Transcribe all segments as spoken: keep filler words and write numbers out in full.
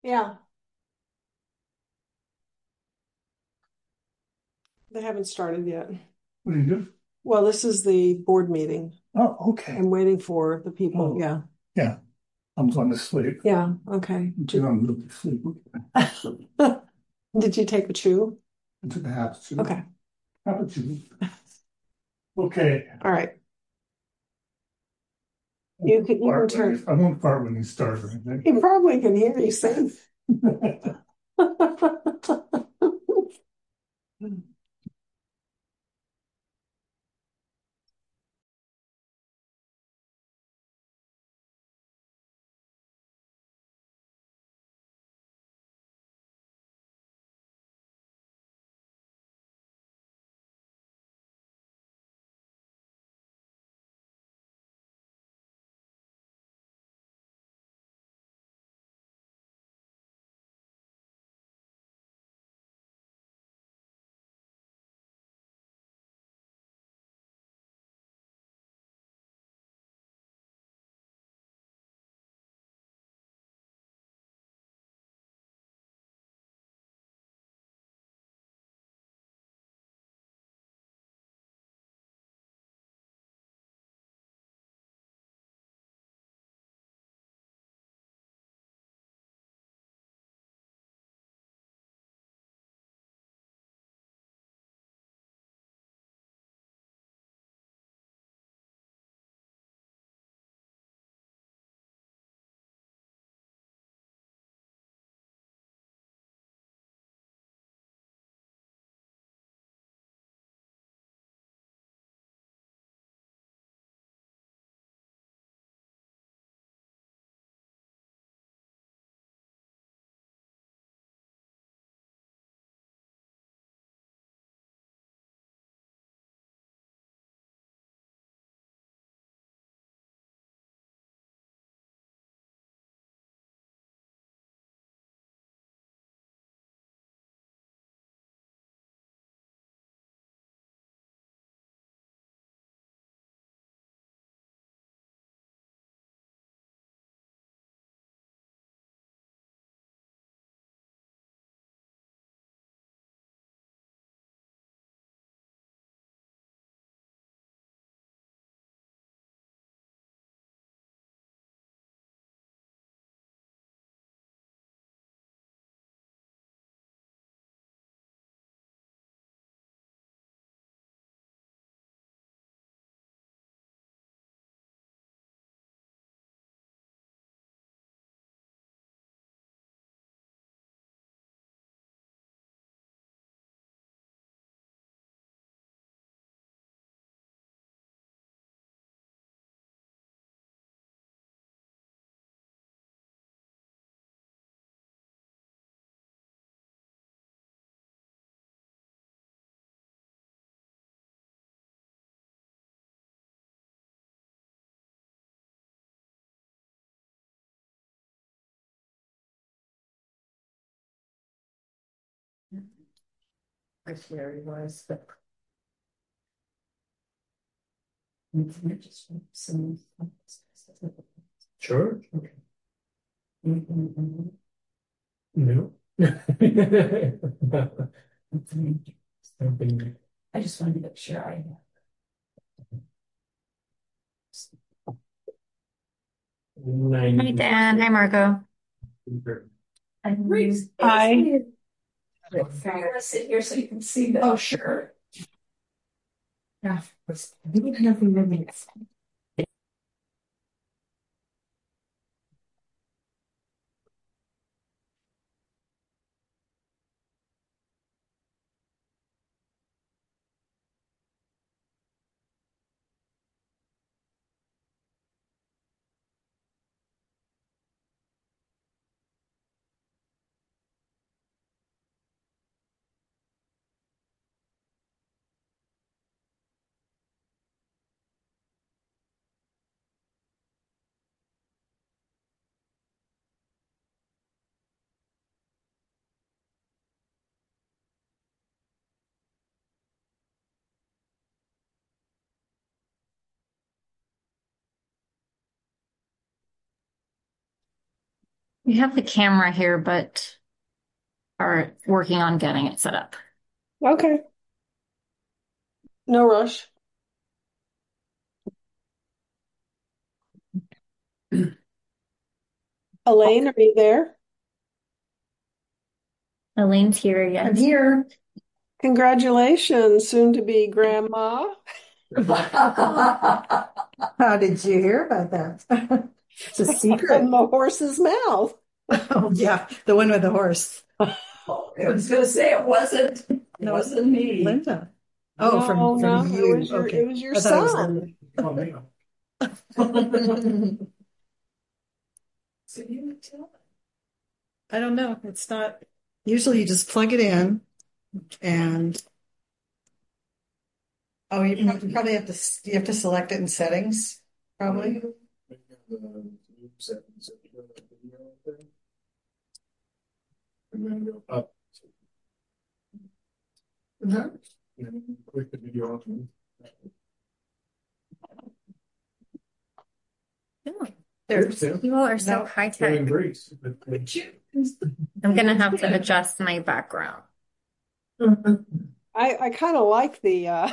Yeah, they haven't started yet. What do you do? Well, this is the board meeting. Oh, okay. I'm waiting for the people. Oh, Yeah. yeah. I'm going to sleep. Yeah. Okay. Until I'm really sleepy. Did you take a chew? I took a half chew. Okay. Half a chew. Okay. All right. I You won't can you can fart when turn. he, I won't fart when he starts or anything. He probably can hear you sing. I swear he was, but just some. Sure. Okay. No. I just wanted to make sure I. Hi, Dan. Hi, Marco. Hi. I'm gonna sit here so you can see that. Oh, sure. Yeah. Nothing really. We have the camera here, but are working on getting it set up. Okay. No rush. Elaine, are you there? Elaine's here, yes. I'm here. Congratulations, soon to be grandma. How did you hear about that? It's a secret. From the horse's mouth. Oh, yeah, the one with the horse. I was gonna say it wasn't, it No, wasn't me. Linda. Oh, No, from, no, from it you. was your, Okay. it was your I thought it was son. Oh, man. So you would tell I don't know. It's not, usually you just plug it in and, oh, you prob- you probably have to, s- you have to select it in settings, probably. And then go up. Mhm. And then click the video option. There's, You all are so No, high They're in tech. Greece. I'm gonna have to adjust my background. I, I kind of like the uh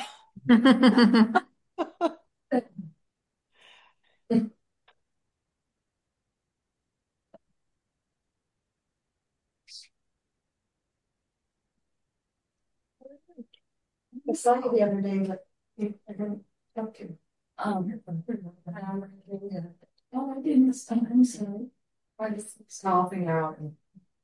I saw you the other day, but I didn't talk to you. Um, oh, I didn't, I'm sorry. I was scoffing out and.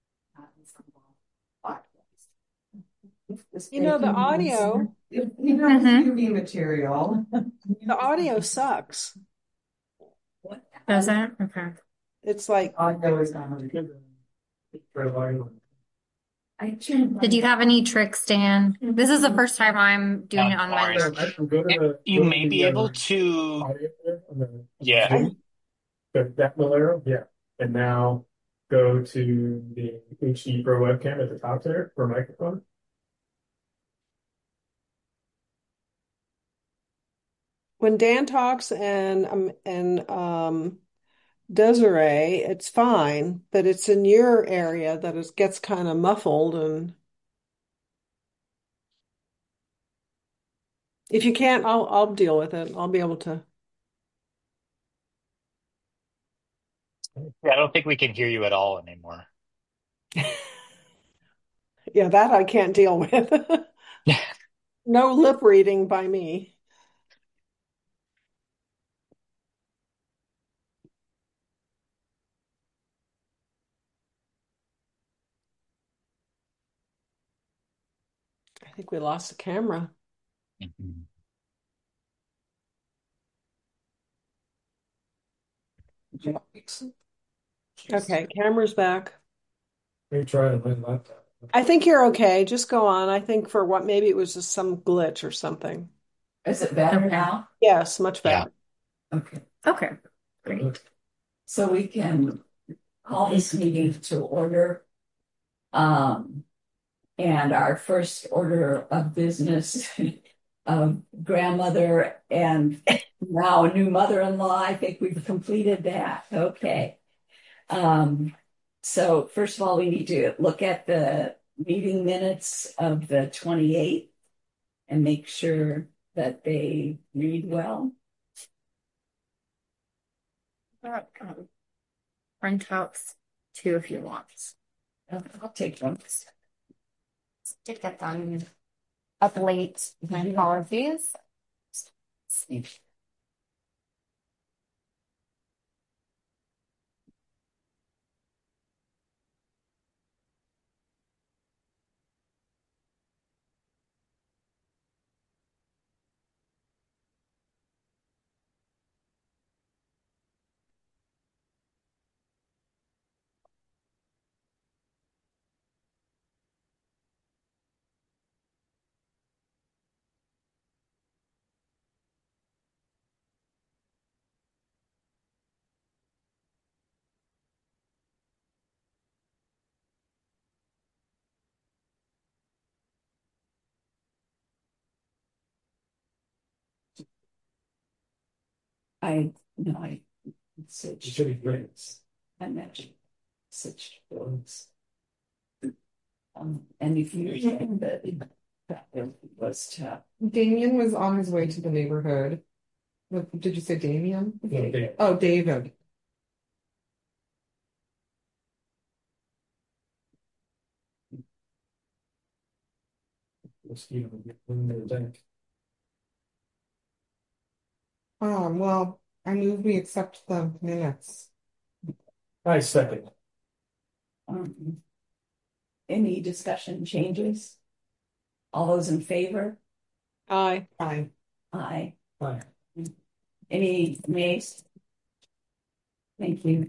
you know the audio You know, Mhm. U V material. the audio sucks. Does it? Okay. It's like Audio is not. I turned. Did you have any tricks, Dan? This is the first time I'm doing it on my Bars. list. Actually, go to the. You go to may the, be able uh, to, audio there on the- yeah. Zoom. The, that little arrow, yeah. And now go to the H D Pro webcam at the top there for microphone. when Dan talks and um and um Desiree, it's fine, but it's in your area that it gets kind of muffled. And if you can't, I'll I'll deal with it. I'll be able to. Yeah, I don't think we can hear you at all anymore. Yeah, that I can't deal with. No lip reading by me. I think we lost the camera. Mhm. Okay, camera's back. Maybe try it on my laptop. I think you're okay. Just go on. I think for what maybe it was just some glitch or something. Is it better now? Yes, much Yeah. better. Okay, Okay. Great. so we can call this meeting to order. Um, and our first order of business of grandmother and now new mother-in-law, I think we've completed that. Okay. Um, so first of all, we need to look at the meeting minutes of the twenty-eighth and make sure that they read well. Um, printouts too if you want. I'll I'll take one. Did get them up late. My apologies. I, no, I, it's, You should be great. I mentioned. such things. Um, and if you think that it was tough. Damien was on his way to the neighborhood. What, did you say Damien? No, David. Oh, David. Mosquito in the tank. Um, well, I move we accept the minutes. I second. Um, any discussion changes? All those in favor? Aye. Aye. Aye. Aye. Any nays? Thank you.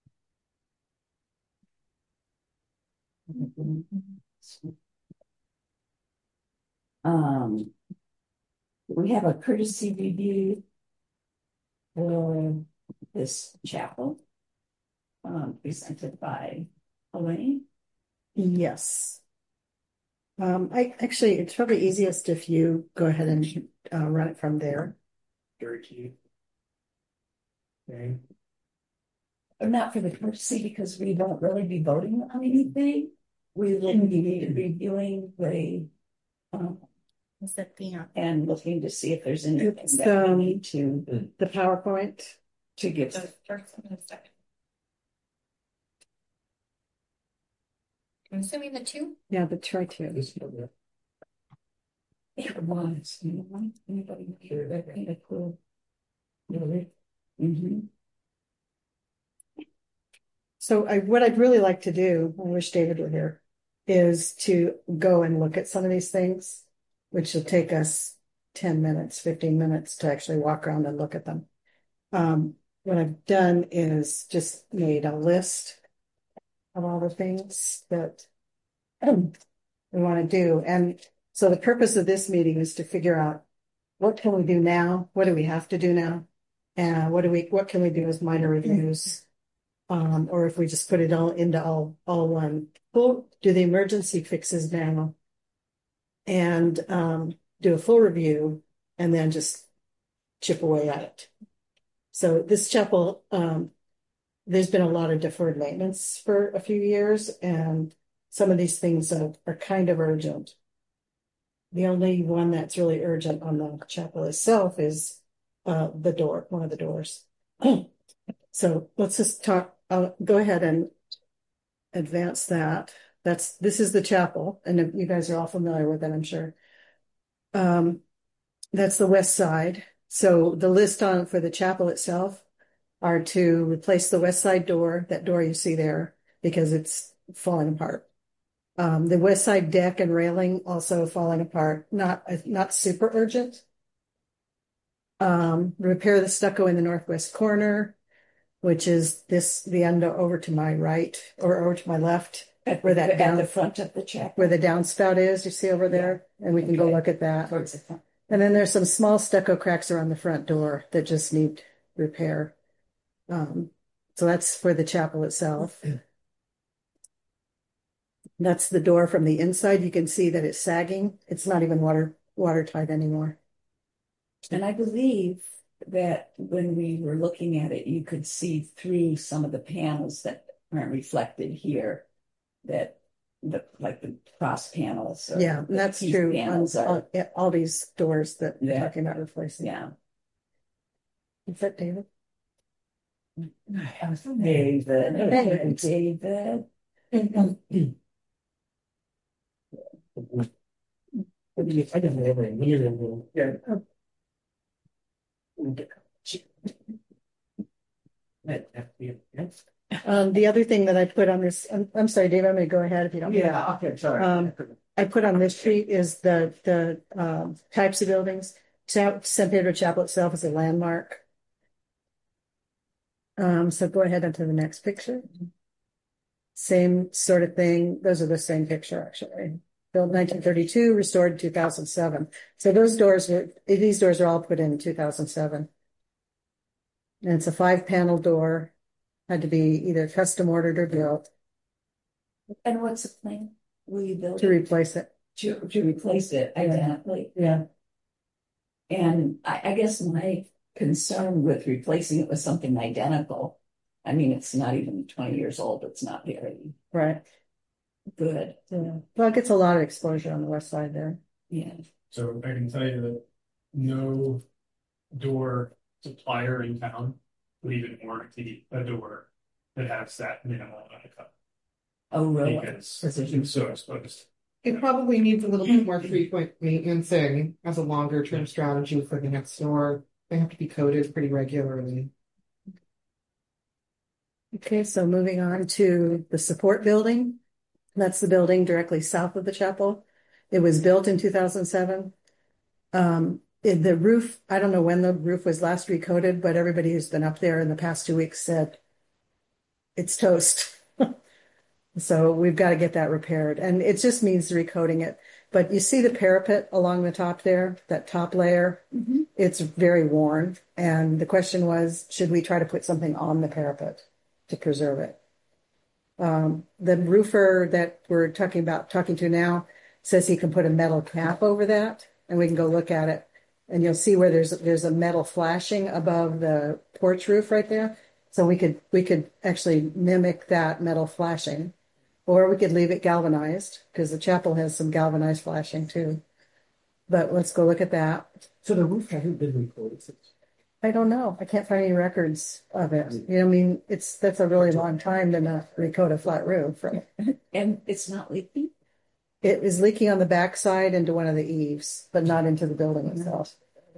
Um, we have a courtesy review for this chapel, um, presented by Elaine. Yes. Um, I actually, it's probably easiest if you go ahead and uh, run it from there. Very key. Okay. Or not for the courtesy, because we won't really be voting on anything. We will be reviewing the, um, Is that the, uh, and looking to see if there's anything It's, that we um, need to, The PowerPoint. to give. the first and the second? I'm assuming the two? Yeah, the try to. This one, It was, you know, anybody here that kind of cool. yeah. Really? Mm-hmm. So I, what I'd really like to do, I wish David were here, is to go and look at some of these things, which will take us ten minutes, fifteen minutes to actually walk around and look at them. Um, what I've done is just made a list of all the things that um, we want to do. And so the purpose of this meeting is to figure out what can we do now? What do we have to do now? And what do we, what can we do as minor reviews? Um, or if we just put it all into all, all one, we'll do the emergency fixes now and, um, do a full review and then just chip away at it. So this chapel, um, there's been a lot of deferred maintenance for a few years, and some of these things are, are kind of urgent. The only one that's really urgent on the chapel itself is, uh, the door, one of the doors. So let's just talk. I'll go ahead and advance that. That's, this is the chapel, and you guys are all familiar with it, I'm sure. Um, that's the west side. So the list on for the chapel itself are to replace the west side door, that door you see there, because it's falling apart. Um, the west side deck and railing also falling apart, not, not super urgent. Um, repair the stucco in the northwest corner, which is this, the end over to my right or over to my left, At, where that at down, the front of the chapel. where the downspout is, you see over there, and we can go Okay. look at that. Towards the front. And then there's some small stucco cracks around the front door that just need repair. Um, so that's for the chapel itself. That's the door from the inside. You can see that it's sagging. It's not even water watertight anymore. And I believe that when we were looking at it, you could see through some of the panels that aren't reflected here, that the like the cross panels. Or Yeah, and the that's piece true on Panels are, all, yeah, all these doors that we're Yeah. talking about replacing. yeah. Is that David? David, David. I didn't have any near. Yeah. Um, the other thing that I put on this, I'm, I'm sorry, Dave, I'm going to go ahead if you don't mind. Yeah, okay, sorry. Um, I put on this sheet is the, the, um, types of buildings. Sa- San Pedro Chapel itself is a landmark. Um, so go ahead onto the next picture. Same sort of thing. Those are the same picture, actually. Built nineteen thirty-two, restored in two thousand seven. So those doors were, these doors are all put in two thousand seven. And it's a five panel door, had to be either custom ordered or built And what's the plan? Will you build to it replace it. to, to replace it identically? Yeah. And I, I guess my concern with replacing it with something identical, I mean, it's not even twenty years old. It's not very Right. good. Yeah. Well, it gets a lot of exposure on the west side there. Yeah. So I can tell you that no door supplier in town would even warranty a door that has that minimal amount of cut Oh, really? because it's so exposed. It probably needs a little bit more frequent maintenancing as a longer term strategy for the next door. They have to be coated pretty regularly. Okay, so moving on to the support building. That's the building directly south of the chapel. It was built in two thousand seven. Um, it- the roof, I don't know when the roof was last recoated, but everybody who's been up there in the past two weeks said it's toast. So we've got to get that repaired. And it just means recoating it. But you see the parapet along the top there, that top layer, Mhm. it's very worn. And the question was, should we try to put something on the parapet to preserve it? Um, the roofer that we're talking about, talking to now, says he can put a metal cap over that, and we can go look at it. And you'll see where there's there's a metal flashing above the porch roof right there. So we could we could actually mimic that metal flashing, or we could leave it galvanized because the chapel has some galvanized flashing too. But let's go look at that. So the roof hasn't been recoated since. I don't know. I can't find any records of it. You know, I mean, it's that's a really long time to not recoat a flat roof. Right? And it's not leaking? It is leaking on the backside into one of the eaves, but not into the building itself.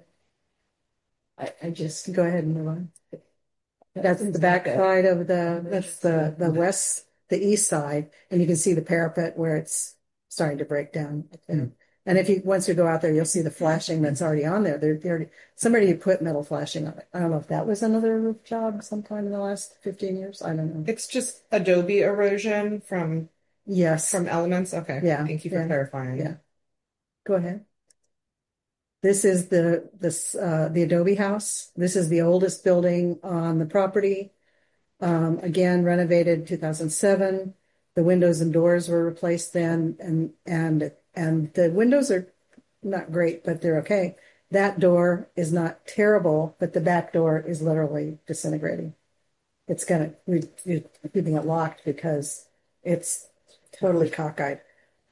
I, I just Go ahead and move on. That's the back side of the, that's the, the west, the east side, and you can see the parapet where it's starting to break down. And, and if you, once you go out there, you'll see the flashing that's already on there. There, there, somebody put metal flashing on it. I don't know if that was another roof job sometime in the last fifteen years. I don't know. It's just adobe erosion from Yes. from elements. Okay. Yeah, Thank you for yeah, clarifying. yeah. Go ahead. This is the this uh, the Adobe house. This is the oldest building on the property. Um, again, renovated two thousand seven. The windows and doors were replaced then, and and and the windows are not great, but they're okay. That door is not terrible, but the back door is literally disintegrating. It's gonna we, we're keeping it locked because it's totally cockeyed.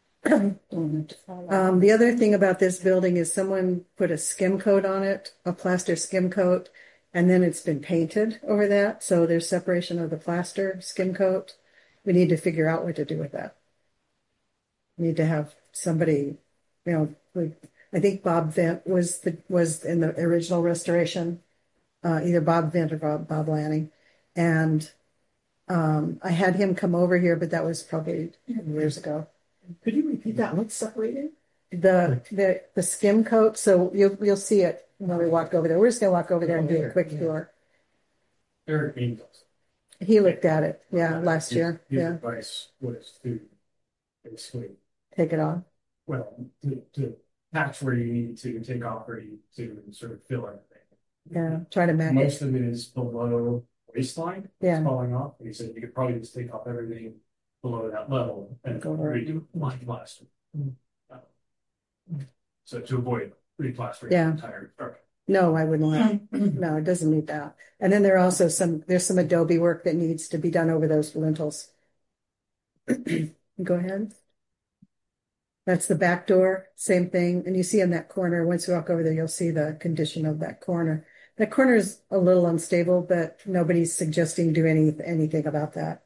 Um, the other thing about this building is someone put a skim coat on it, a plaster skim coat, and then it's been painted over that. So there's separation of the plaster skim coat. We need to figure out what to do with that. We need to have somebody, you know, we, I think Bob Vent was the was in the original restoration, uh, either Bob Vent or Bob, Bob Lanning, and um, I had him come over here, but that was probably years ago. Could you repeat that? What's separated? The the the skim coat. So you'll you'll see it when we walk over there. We're just gonna walk over there and do a quick tour. Eric Bean does. He looked at it, yeah, last year. His Yeah, advice was to basically, take it off. well, to, to patch where you need to, take off where you need to, sort of fill everything. Yeah, try to match it. Most of it is below waistline. Yeah. It's falling off. He said you could probably just take off everything below that level and Go over it. redo line plaster. Uh, So to avoid replastering Yeah. the entire structure. No, I wouldn't want. No, it doesn't need that. And then there are also some there's some adobe work that needs to be done over those lintels. Go ahead. That's the back door, same thing. And you see in that corner, once you walk over there, you'll see the condition of that corner. That corner is a little unstable, but nobody's suggesting do any anything about that.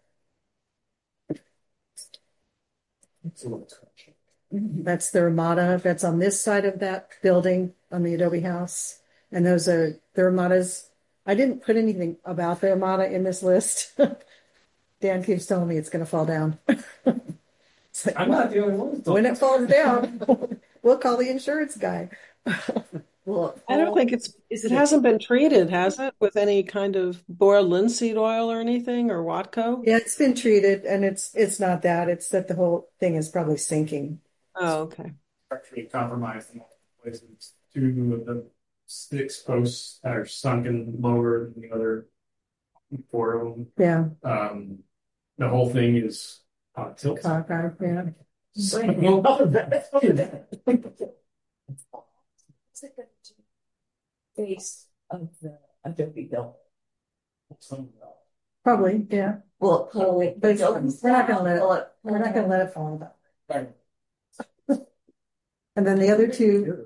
It's a little touch. That's the Ramada. That's on this side of that building on the Adobe house. And those are the Ramadas. I didn't put anything about the Ramada in this list. Dan keeps telling me it's going to fall down. It's like, I'm not the only one. when it falls down, we'll call the insurance guy. Well, I don't think it's, is it it hasn't been treated, has it, with any kind of boiled linseed oil or anything, or Watco? Yeah, it's been treated, and it's it's not that. It's that the whole thing is probably sinking. Oh, okay. Structurally compromised in multiple places. Two of the six posts are sunken lower than the other four of them. Yeah, Um, the whole thing is on tilt. cockeyed, yeah. So, well, other than that, other than that. face of the Adobe building? Some, Probably, yeah. Will it pull it? But it's- we're not gonna let it, Pull it. we're not gonna let it fall about. And then the other two.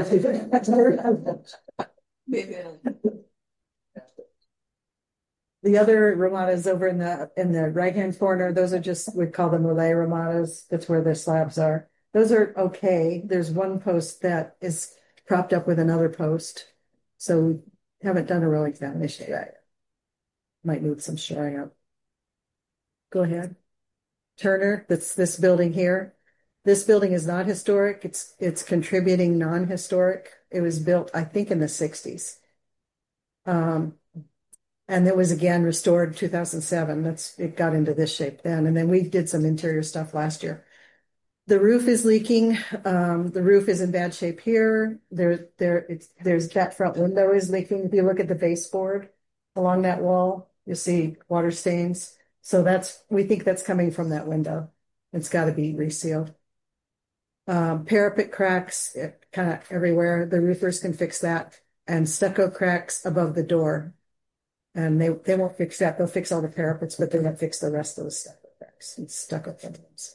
The other ramadas over in the in the right hand corner, those are just, we call them Malay ramadas. That's where the slabs are. Those are okay. There's one post that is propped up with another post. So we haven't done a real examination yet. Might need some shoring up. Go ahead. Turner, that's this building here. This building is not historic. It's it's contributing non-historic. It was built, I think, in the sixties. Um, and it was again restored two thousand seven. That's it got into this shape then. And then we did some interior stuff last year. The roof is leaking. Um, the roof is in bad shape here. There, there, it's there's that front window is leaking. If you look at the baseboard along that wall, you see water stains. So that's, we think that's coming from that window. It's got to be resealed. Um, parapet cracks kind of everywhere. The roofers can fix that, and stucco cracks above the door. And they, they won't fix that. They'll fix all the parapets, but they won't fix the rest of the stucco cracks and stucco problems.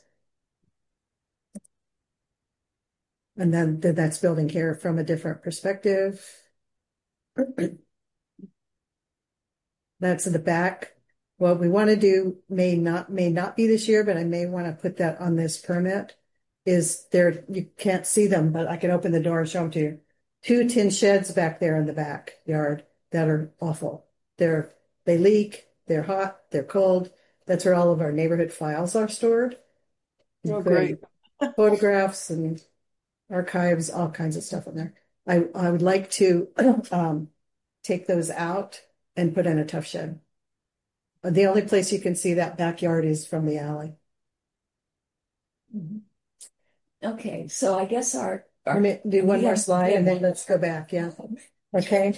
And then, then that's building here from a different perspective. That's in the back. What we want to do may not may not be this year, but I may want to put that on this permit. Is there, you can't see them, but I can open the door and show them to you. Two tin sheds back there in the backyard that are awful. They're they leak, they're hot, they're cold. That's where all of our neighborhood files are stored. Oh, great. Photographs and archives, all kinds of stuff in there. I, I would like to um, take those out and put in a tough shed. The only place you can see that backyard is from the alley. Okay, so I guess our, our Let me do one yeah, more slide yeah. and then let's go back. Yeah. Okay.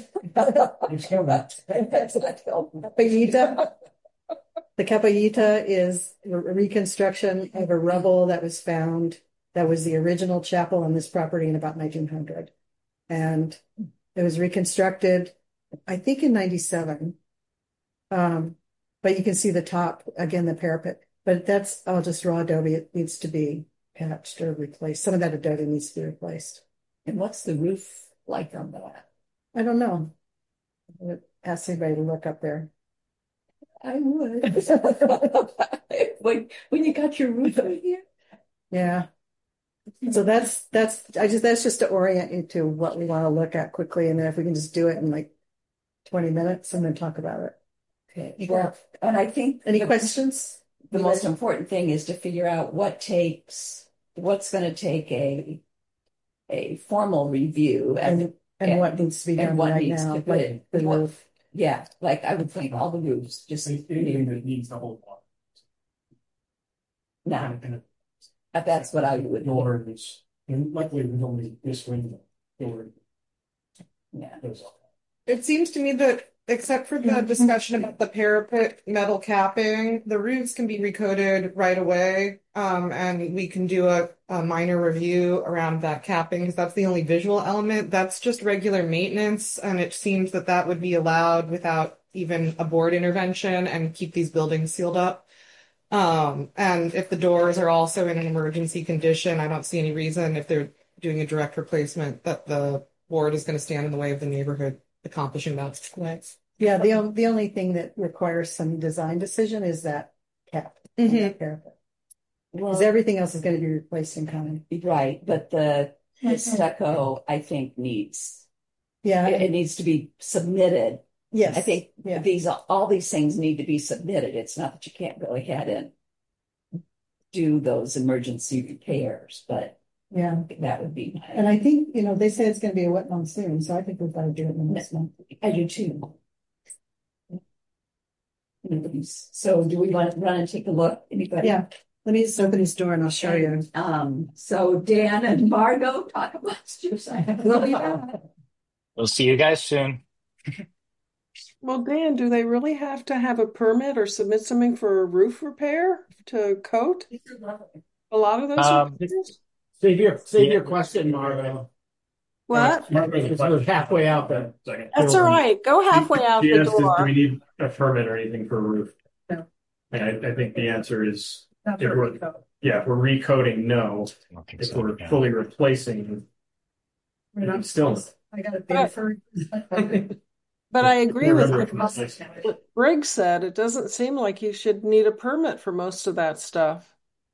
Capellita. The Capellita is a reconstruction of a rubble that was found. That was the original chapel on this property in about nineteen hundred. And it was reconstructed, I think, in ninety-seven. Um, but you can see the top, again, the parapet. But that's all just raw adobe. It needs to be patched or replaced. Some of that adobe needs to be replaced. And what's the roof like on that? I don't know. I would ask anybody to look up there. I would. when, when you got your roof over here. Yeah. So that's that's I just that's just to orient you to what we want to look at quickly, and then if we can just do it in like twenty minutes and then talk about it. Okay. Well, and I think Any the, questions? the most important thing is to figure out what takes what's going to take a a formal review and And and, and- what needs to be and done what right needs now, to be- like the what- roof. yeah, like I would think all the roofs just Anything that needs to hold water. now. And, and Uh, That's what I would. doors, and luckily there's only this window door Yeah. goes up. It seems to me that, except for the discussion about the parapet metal capping, the roofs can be recoded right away. Um, and we can do a, a minor review around that capping because that's the only visual element. That's just regular maintenance. And it seems that that would be allowed without even a board intervention and keep these buildings sealed up. Um, and if the doors are also in an emergency condition, I don't see any reason if they're doing a direct replacement that the board is going to stand in the way of the neighborhood accomplishing that. Yeah, the on- the only thing that requires some design decision is that cap. Mhm. Because Well, everything else is going to be replaced in kind. right, but the, the stucco, I think, needs Yeah. it, it needs to be submitted. Yes. I think Yeah. these all these things need to be submitted. It's not that you can't go ahead and do those emergency repairs, but Yeah. that would be my, And I think, you know, they say it's going to be a wet monsoon, so I think we've got to do it in this month. I do too. So do we want to run and take a look? Anybody? Yeah. Let me just open this door and I'll show you. Um, so Dan and Margot, talk amongst yourselves. We'll see you guys soon. Well, Dan, do they really have to have a permit or submit something for a roof repair to coat? A lot of those Um, repairs? Save your save Yeah. your question, Margo. What? We're halfway out there. Second. That's all right. Go halfway out She the asked, is, do we door. need a permit or anything for a roof? No. And I, I think the answer is, Not if for we're, Rico. yeah, if we're recoding, no. I don't think If so. we're Yeah. fully replacing, We're not still. I got a But- bid for. But I agree with Remember- what what Briggs said. It doesn't seem like you should need a permit for most of that stuff.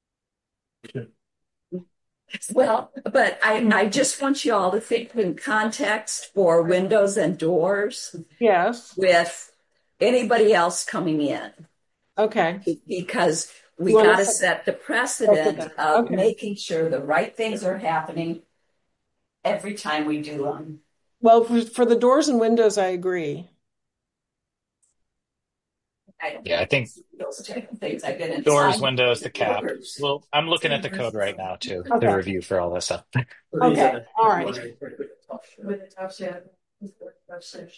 Well, but I, I just want you all to think in context for windows and doors Yes. with anybody else coming in, Okay. because we You wanna got to set- set the precedent Precedent. of Okay. making sure the right things are happening every time we do them. Well, for, for the doors and windows, I agree. I don't Yeah, I think those type of things I've been inside. doors, windows, the cap. Doors. Well, I'm looking at the code right now too, Okay. the review for all this stuff. Okay. All right. With the top shed. with the top shed.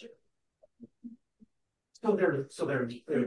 So they're, so they're, they're.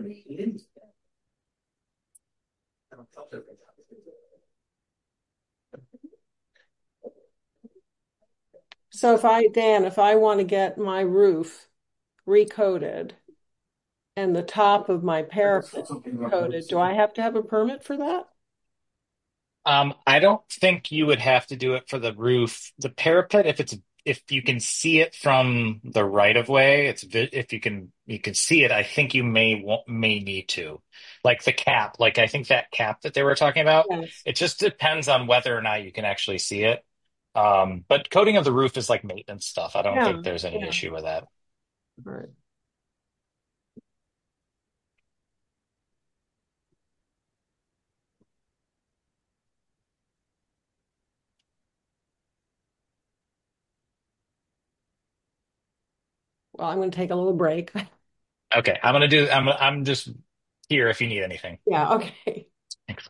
So if I, Dan, if I want to get my roof recoated and the top of my parapet coated, do I have to have a permit for that? Um, I don't think you would have to do it for the roof. The parapet, if it's if you can see it from the right of way, it's vi- if you can you can see it. I think you may want, may need to, like the cap. Like I think that cap that they were talking about. Yes. It just depends on whether or not you can actually see it. Um, but coating of the roof is like maintenance stuff. I don't Yeah, think there's any yeah. issue with that. All right. Well, I'm going to take a little break. Okay, I'm gonna do. I'm I'm just here if you need anything. Yeah. Okay. Thanks.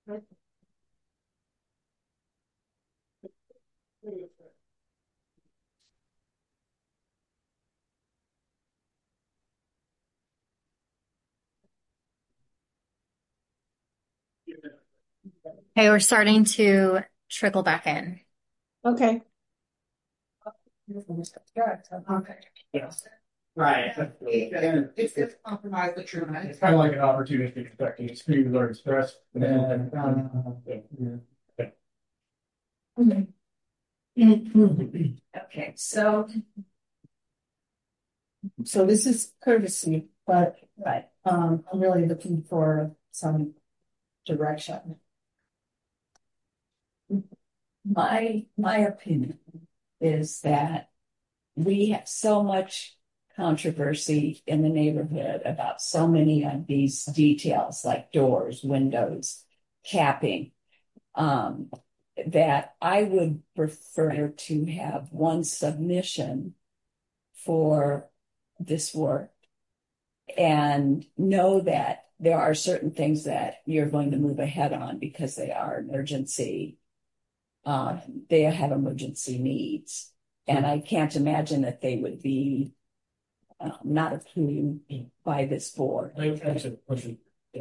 Okay, we're starting to trickle back in. Okay. Okay. Yes. Right. It's it's compromise the true. It's kind of like an opportunity affecting speed learn stress. And, um, yeah. Okay, so, So this is courtesy, but right, um, I'm really looking for some direction. my, my opinion is that we have so much controversy in the neighborhood about so many of these details like doors, windows, capping, um, that I would prefer to have one submission for this work and know that there are certain things that you're going to move ahead on because they are emergency. Um, they have emergency needs. And I can't imagine that they would be um, not approved by this board. I have a question.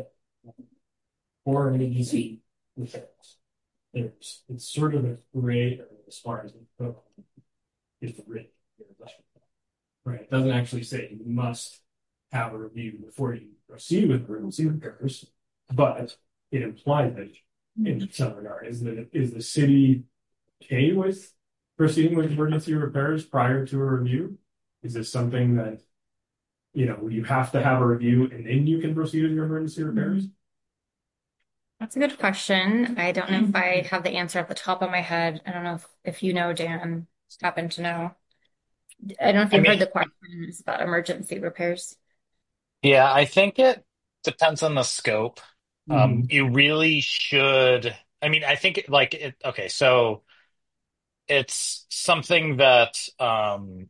Or easy with it. There's it's sort of a gray area as far as the it's written. Right. It doesn't actually say you must have a review before you proceed with emergency repairs, but it implies that in some regard. Is the is the city okay with proceeding with emergency repairs prior to a review? Is this something that you know you have to have a review and then you can proceed with your emergency repairs? That's a good question. I don't know if I have the answer at the top of my head. I don't know if, if you know, Dan, happen to know. I don't know if I you heard mean, the questions about emergency repairs. yeah, I think it depends on the scope. Um, Mhm. you really should. I mean, I think like it. Okay, so it's something that um,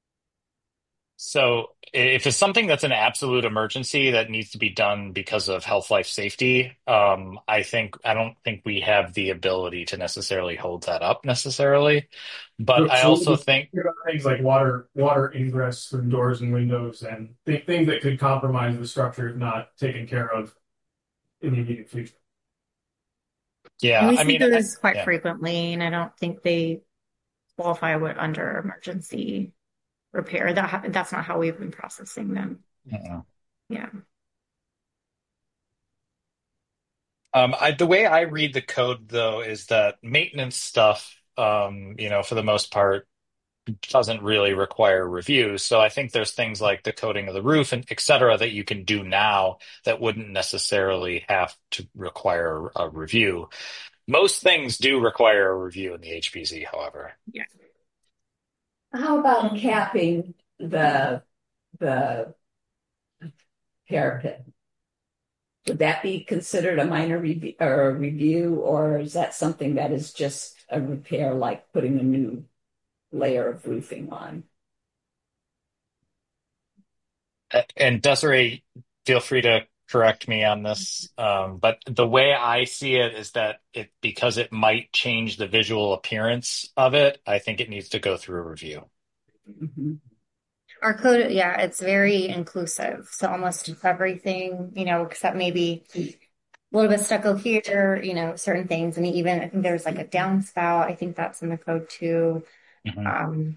so if it's something that's an absolute emergency that needs to be done because of health, life, safety, um, I think I don't think we have the ability to necessarily hold that up necessarily. But So, I so we're also just think, thinking about things like water, water ingress through doors and windows, and th things that could compromise the structure if not taken care of in the immediate future. And yeah, we I see mean, I, those quite yeah. frequently, and I don't think they qualify with under emergency repair. That ha- that's not how we've been processing them. Yeah. Yeah. Um, I, the way I read the code, though, is that maintenance stuff, um, you know, for the most part, doesn't really require review. So I think there's things like the coating of the roof and et cetera that you can do now that wouldn't necessarily have to require a review. Most things do require a review in the H P Z, however. Yeah. How about capping the, the parapet? Would that be considered a minor review or a review, or is that something that is just a repair, like putting a new layer of roofing on? And Desiree, feel free to correct me on this. Um, but the way I see it is that it because it might change the visual appearance of it, I think it needs to go through a review. Mhm. Our code, yeah, it's very inclusive. So almost everything, you know, except maybe a little bit stucco here, you know, certain things. And even I think there's like a downspout. I think that's in the code too. Mhm. Um,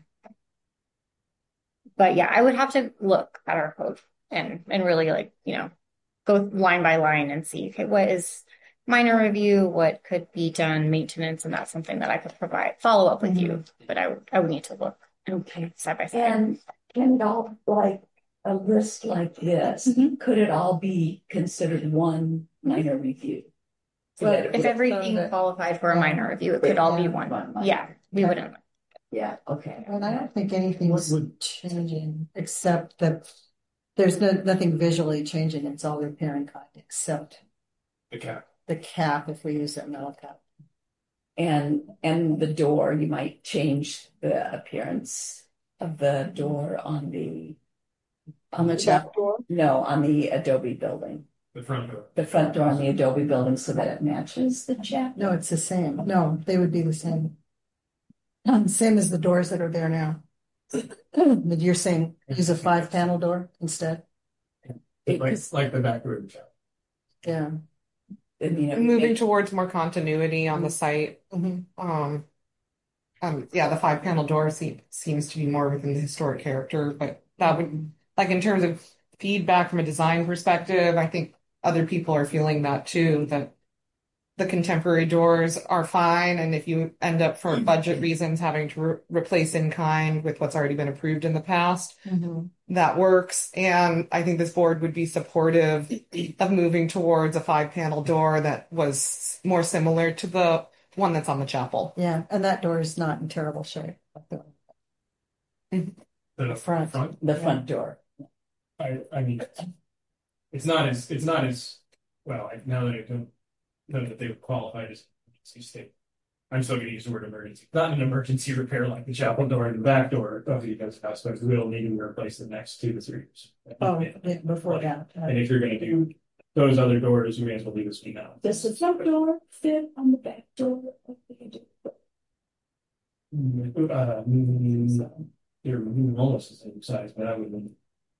but yeah, I would have to look at our code and and really like, you know, go line by line and see, okay, what is minor review, what could be done maintenance, and that's something that I could provide follow up with you. But I would I would need to look Okay. side by side. And can it all, like a list like this, Mhm. could it all be considered one minor review? So Well, that it if would- everything qualified for a minor review, it could all be one. Yeah, we wouldn't. Yeah, okay. And I don't think anything's What would- changing except that there's no nothing visually changing. It's all repair in kind except The cap. the cap if we use that metal cap. And and the door, you might change the appearance of the door on the On the um, chap door? no, on the Adobe building. The front door. the front door on the Adobe building so that it matches the chapel? No, it's the same. No, they would be the same. Um, Same as the doors that are there now. But you're saying use a five panel door instead? It Like, was- like the back room shop. Yeah. I mean, it would Moving make- towards more continuity on the site. Mhm. Um, um, yeah, the five panel door se- seems to be more within the historic character, but that would, like, in terms of feedback from a design perspective, I think other people are feeling that too, that the contemporary doors are fine. And if you end up for budget reasons having to re- replace in kind with what's already been approved in the past, Mhm. that works. And I think this board would be supportive of moving towards a five panel door that was more similar to the one that's on the chapel. Yeah, and that door is not in terrible shape. The front. front. the front door. I, I mean, it's not as, it's not as, well, I, now that I don't know that they would qualify as emergency state. I'm still gonna use the word emergency, not an emergency repair like the chapel door and the back door of the defensive house, but we'll need to replace the next two to three years. Oh, yeah, before that. And if you're gonna do those other doors, you may as well leave this one now. Does the front door fit on the back door of the Adobe? Uh, mm, they're almost the same size, but I wouldn't.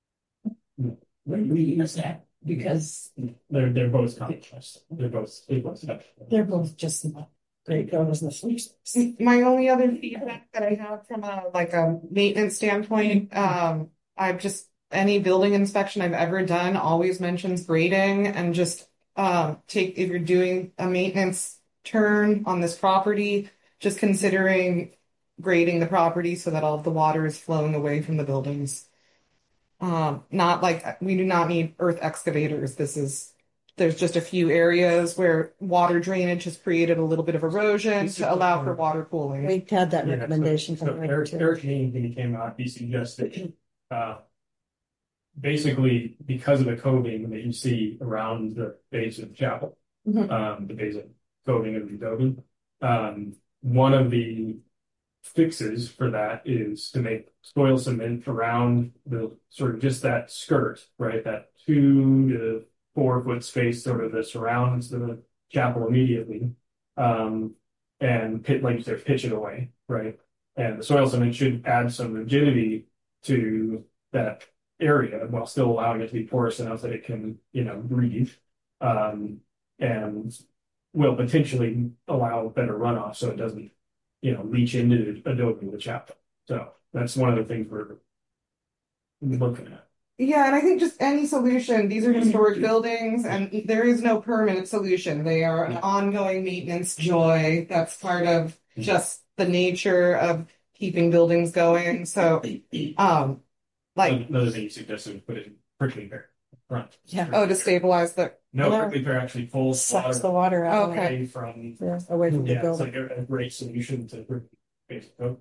Where do we use that? Because They're, they're both contrast. They're both, they both have. They're both just not great doors in the first. My only other feedback that I have from a like a maintenance standpoint, um, I've just any building inspection I've ever done always mentions grading and just um take if you're doing a maintenance turn on this property, just considering grading the property so that all of the water is flowing away from the buildings. Um, not like we do not need earth excavators. This is there's just a few areas where water drainage has created a little bit of erosion to allow for water cooling. We had that Yeah, so- recommendation so from Rick Eric, too. Eric Haney, when he came out, he suggested, uh, basically because of the coving that you see around the base of the chapel, Mhm. um, the basic coving of the adobe, um, one of the fixes for that is to make soil cement around the sort of just that skirt, right? That two to four foot space sort of that surrounds the chapel immediately. Um, and pit, like you said, pitch it away, right? And the soil cement should add some rigidity to that area while still allowing it to be porous enough that it can, you know, breathe. Um, and will potentially allow better runoff so it doesn't, you know, leach into the adobe of the chapel. So that's one of the things we're looking at. Yeah, and I think just any solution, these are historic buildings and there is no permanent solution. They are an ongoing maintenance joy. That's part of just the nature of keeping buildings going. So, um, like, Another thing you suggested was put in prickly pear front. Yeah. oh, to stabilize the, No, No. prickly pear actually pulls Sucks the water water out. Okay. away from, Yeah, away from the yeah, it's building. like a, a great solution to prickly basic code.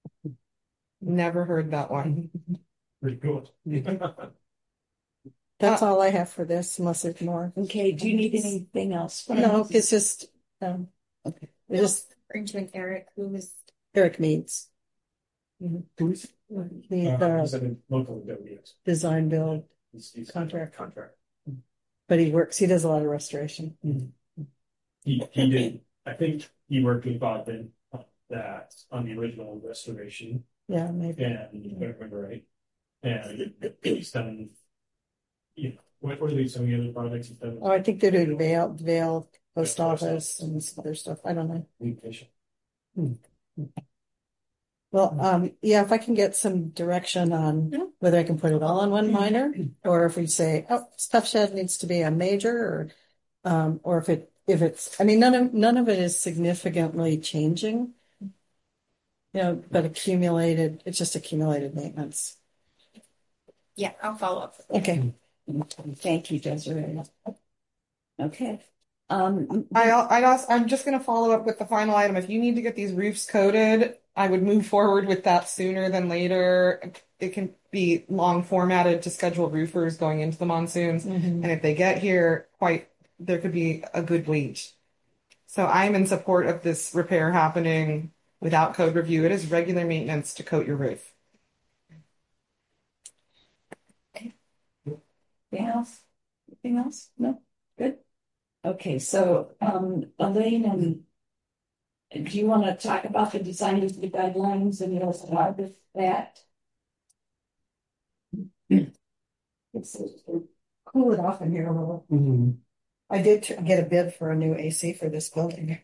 never heard that one. Pretty cool. That's all I have for this, unless there's more. okay, do you need anything else? from No, us? it's just, um, Okay. it's just Arrangement Eric, who was Eric Meads. Who's? The, Uh, the he's a local adobe expert. design build, He's- he's- Contract. Contract. but he works, he does a lot of restoration. He, he did, I think he worked with Bodman on that, on the original restoration, Yeah, maybe. and if I remember right. And he's done, you know, what, what are these, some of the other projects he's done? Oh, I think they're doing Vale, Vale Post Office and some other stuff. I don't know. Communication. Well, um, yeah, if I can get some direction on whether I can put it all on one minor, or if we say, oh, stuff shed needs to be a major, or, um, or if it, if it's, I mean, none of, none of it is significantly changing. You know, but accumulated, it's just accumulated maintenance. yeah, I'll follow up. Okay. Thank you, Desiree. Okay. Um, I, I also, I'm just going to follow up with the final item. If you need to get these roofs coated, I would move forward with that sooner than later. It can be long formatted to schedule roofers going into the monsoons. Mhm. And if they get here, quite, there could be a good wait. So I'm in support of this repair happening without code review. It is regular maintenance to coat your roof. anything else? Anything else? No? Good. Okay, so um, Elaine, and do you want to talk about the design of the guidelines and you'll start with that? It's, cool it off in here a little. Mm-hmm. I did tr- get a bid for a new A C for this building.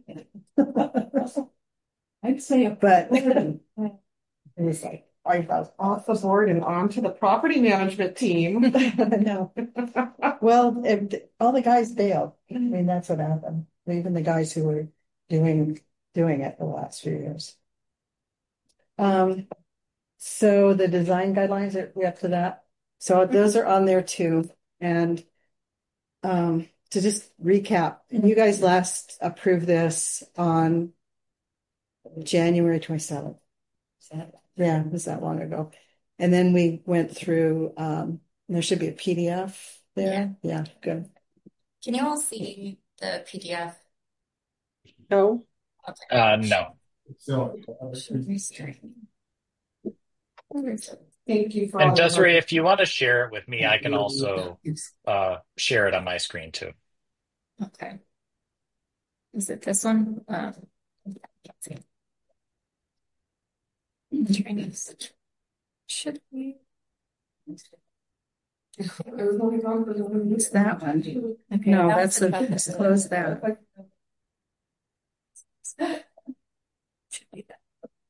I'd say, But it was like five thousand. Off the board and on to the property management team. No. Well, it, all the guys bailed. I mean, that's what happened. Even the guys who were doing doing it the last few years. Um, so the design guidelines, are we up to that? So those are on there too. And um, to just recap, you guys last approved this on January twenty-seventh. Yeah, it was that long ago. And then we went through, um, there should be a P D F there. Yeah, good. Can you all see the P D F? No, Uh, no. So, Thank you for And all your Desiree, work. if you want to share it with me, I can also uh, share it on my screen too. Okay. Is it this one? Uh, can't see. I'm trying to switch. Should we? It's that one. Okay, No, that's that's the a- just close that. Should be that.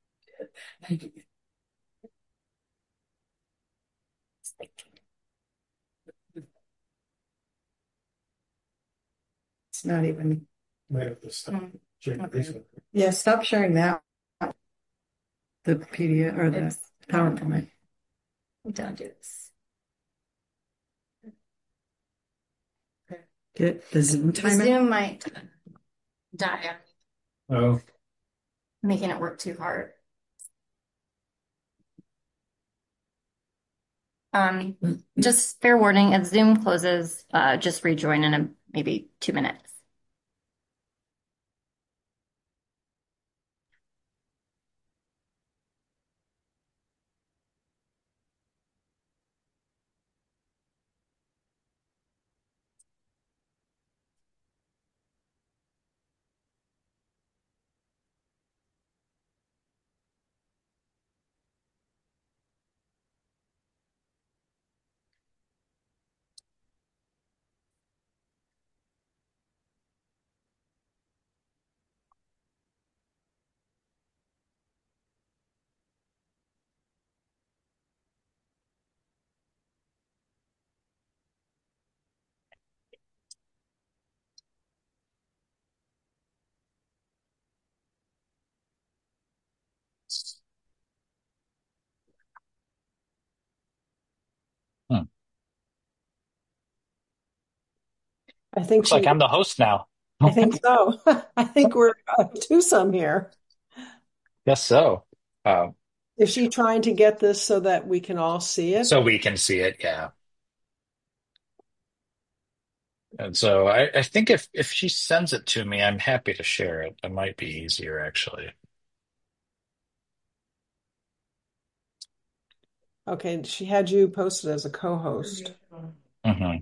It's not even. might have to stop. Mm, Check okay. this one. Yeah, stop sharing that. The P D F or the It's- PowerPoint. Don't do this. Get the Zoom The timer. Zoom might die on Oh, making it work too hard. Um, just fair warning, if Zoom closes, uh, just rejoin in a, maybe two minutes. Hmm. I think Looks like she, I'm the host now. I think so. I think we're uh, twosome here. Guess so. Um, Is she trying to get this so that we can all see it? so we can see it, yeah. And so I, I think if if she sends it to me, I'm happy to share it. It might be easier actually. Okay, she had you posted as a co-host. Hmm.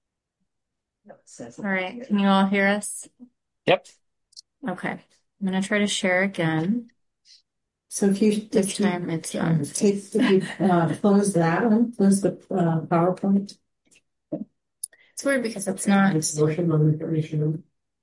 All right, can you all hear us? Yep. Okay, I'm gonna try to share again. So if you This if you, time it's uh, on. take if you uh, close that one, close the uh, PowerPoint. It's weird because it's not. motion on the commission.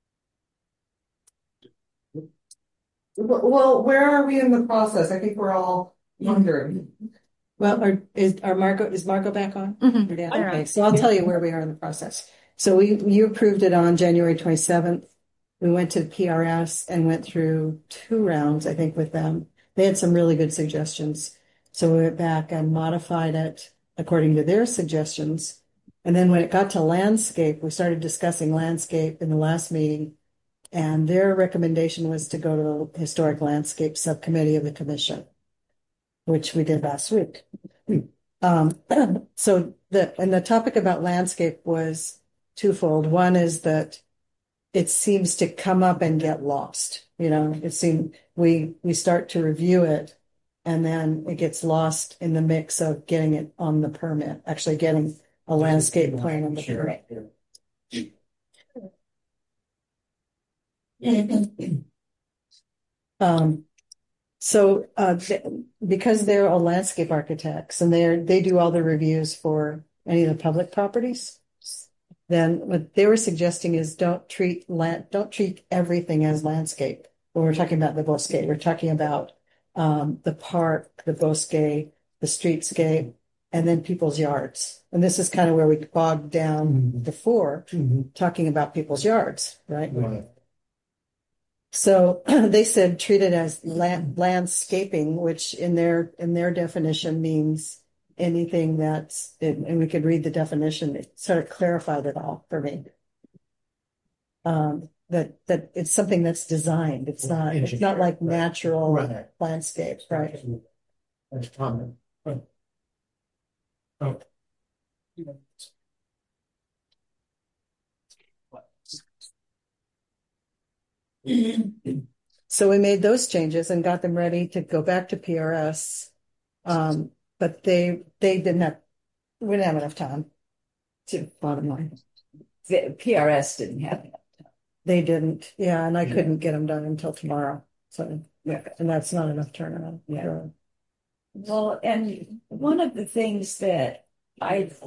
Well, where are we in the process? I think we're all wondering. Well, are, is are Margot is Margot back on? Mhm, Yeah. they're Okay, on. so I'll tell you where we are in the process. So we you approved it on January twenty-seventh. We went to P R S and went through two rounds, I think, with them. They had some really good suggestions. So we went back and modified it according to their suggestions. And then when it got to landscape, we started discussing landscape in the last meeting. And their recommendation was to go to the Historic Landscape Subcommittee of the Commission, which we did last week. Um, so the and the topic about landscape was twofold. One is that it seems to come up and get lost. You know, it seemed we we start to review it, and then it gets lost in the mix of getting it on the permit, actually getting a landscape plan in the Sure. Um, so uh, th- because they're all landscape architects and they're they do all the reviews for any of the public properties, then what they were suggesting is don't treat land don't treat everything as landscape. When we're talking about the bosque, we're talking about um, the park, the bosque, the streetscape, and then people's yards. And this is kind of where we bogged down Mhm. before, Mhm. talking about people's yards, right? Right. So they said treat it as land, landscaping, which in their in their definition means anything that's, and we could read the definition. It sort of clarified it all for me. Um, that that it's something that's designed. It's not it's not like natural Right. landscape, right? That's common. Right. Oh. So we made those changes and got them ready to go back to P R S. Um, but they they didn't have we didn't have enough time. To bottom line, The P R S didn't have it. they didn't. Yeah, and I couldn't get them done until tomorrow. So yeah, and that's not enough turnaround. Yeah. Sure. Well, and one of the things that I've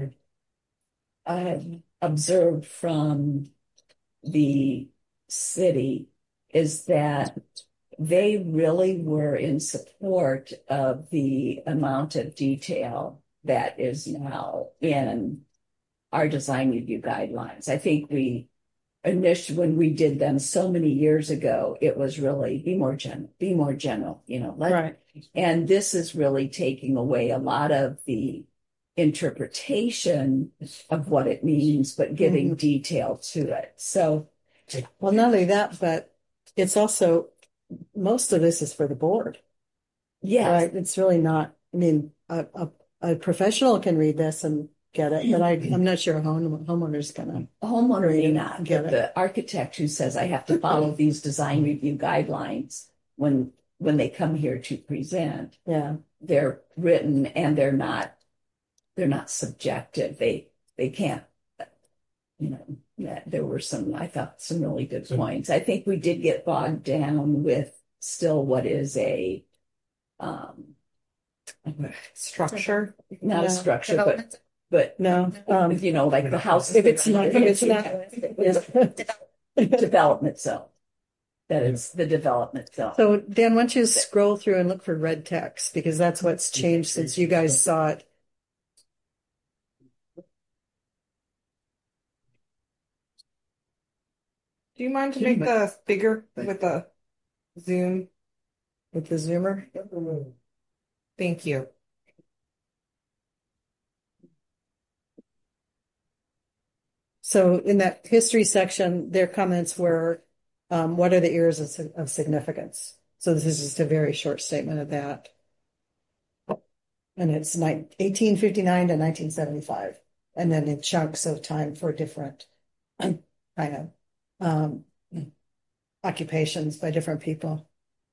I've observed from the city is that they really were in support of the amount of detail that is now in our design review guidelines. I think we initially, when we did them so many years ago, it was really be more general, be more general, you know, let, Right. and this is really taking away a lot of the interpretation of what it means, but giving Mhm. detail to it. So, Well, not only that, but it's also most of this is for the board, yes, right? It's really not. I mean, a, a, a professional can read this and get it, but I, I'm not sure a home, homeowner's gonna. a homeowner may Read it, not, get but it. the architect who says I have to follow these design review guidelines when when they come here to present, Yeah. they're written and they're not they're not subjective. They they can't, you know, that there were some, I thought, some really good So- points. I think we did get bogged down with still what is a um Structure. not a Yeah. structure, but Development. but No. Um, you know, like the house. if it's not, if it's not, development zone. That it's the development zone. so Dan, why don't you scroll through and look for red text because that's what's changed since you guys saw it. Do you mind to make the bigger with the zoom? With the zoomer. Thank you. So in that history section, their comments were, um, what are the eras of, of significance? So this is just a very short statement of that. And it's eighteen fifty-nine to nineteen seventy-five. And then in chunks of time for different kind of um, occupations by different people.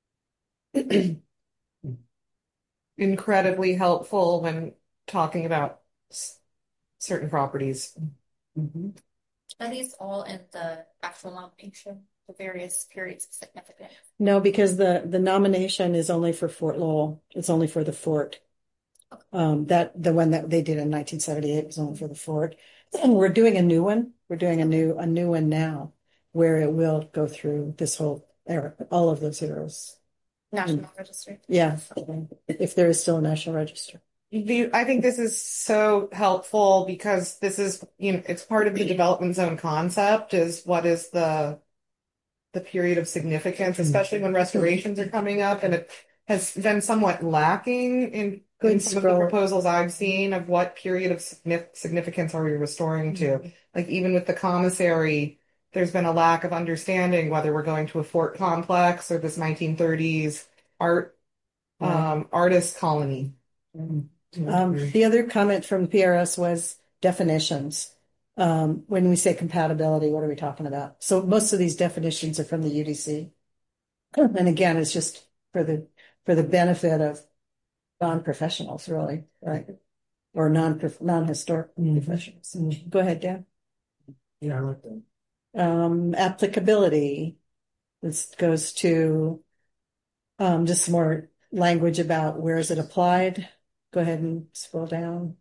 Incredibly helpful when talking about s- certain properties. Mhm. Are these all in the actual nomination, the various periods of significance? No, because the the nomination is only for Fort Lowell. It's only for the fort. Um, that the one that they did in nineteen seventy-eight was only for the fort. And we're doing a new one. We're doing a new a new one now, where it will go through this whole era, all of those eras. National Register. Yeah, if there is still a national register. The, I think this is so helpful because this is, you know, it's part of the development zone concept is what is the the period of significance, especially when restorations are coming up, and it has been somewhat lacking in, in Good some of the scroll. proposals I've seen of what period of signif- significance are we restoring to. Like even with the commissary, there's been a lack of understanding whether we're going to a fort complex or this nineteen thirties art um, artist colony. Um, the other comment from P R S was definitions. Um, when we say compatibility, what are we talking about? So most of these definitions are from the U D C. And again, it's just for the for the benefit of non-professionals, really, right? or non, non-historic professionals. Go ahead, Dan. Yeah, I like that. Um, applicability. This goes to um, just some more language about where is it applied. Go ahead and scroll down.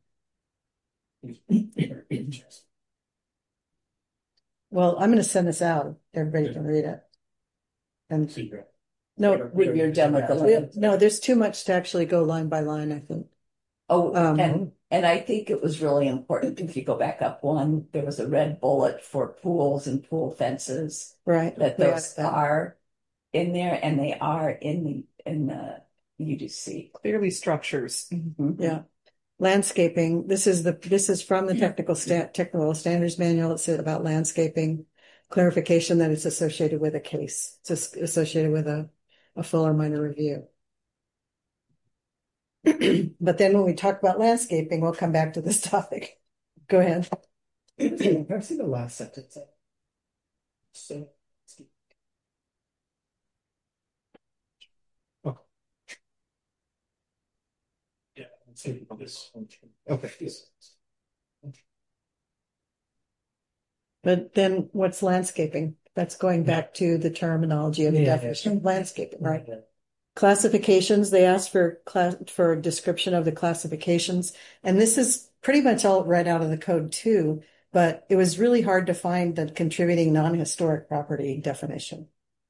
Well, I'm going to send this out. Everybody can read it. And Secret. no, When you're done with the list. no, there's too much to actually go line by line, I think. Oh, Um, and, and I think it was really important, if you go back up one, there was a red bullet for pools and pool fences, Right. that We those added that. are in there, and they are in the, in the U D C. Clearly structures. Mhm. Yeah. Landscaping. This is the, this is from the technical stat, technical standards manual. It's about landscaping. Clarification that it's associated with a case. It's as- associated with a, a full or minor review. But then when we talk about landscaping, we'll come back to this topic. Go ahead. Can I see the last sentence? So, okay. Yeah, let's see this. Okay. But then what's landscaping? That's going back to the terminology of the Yeah. definition of landscaping, right? Classifications, they asked for class for a description of the classifications. And this is pretty much all right out of the code too, but it was really hard to find the contributing non-historic property definition.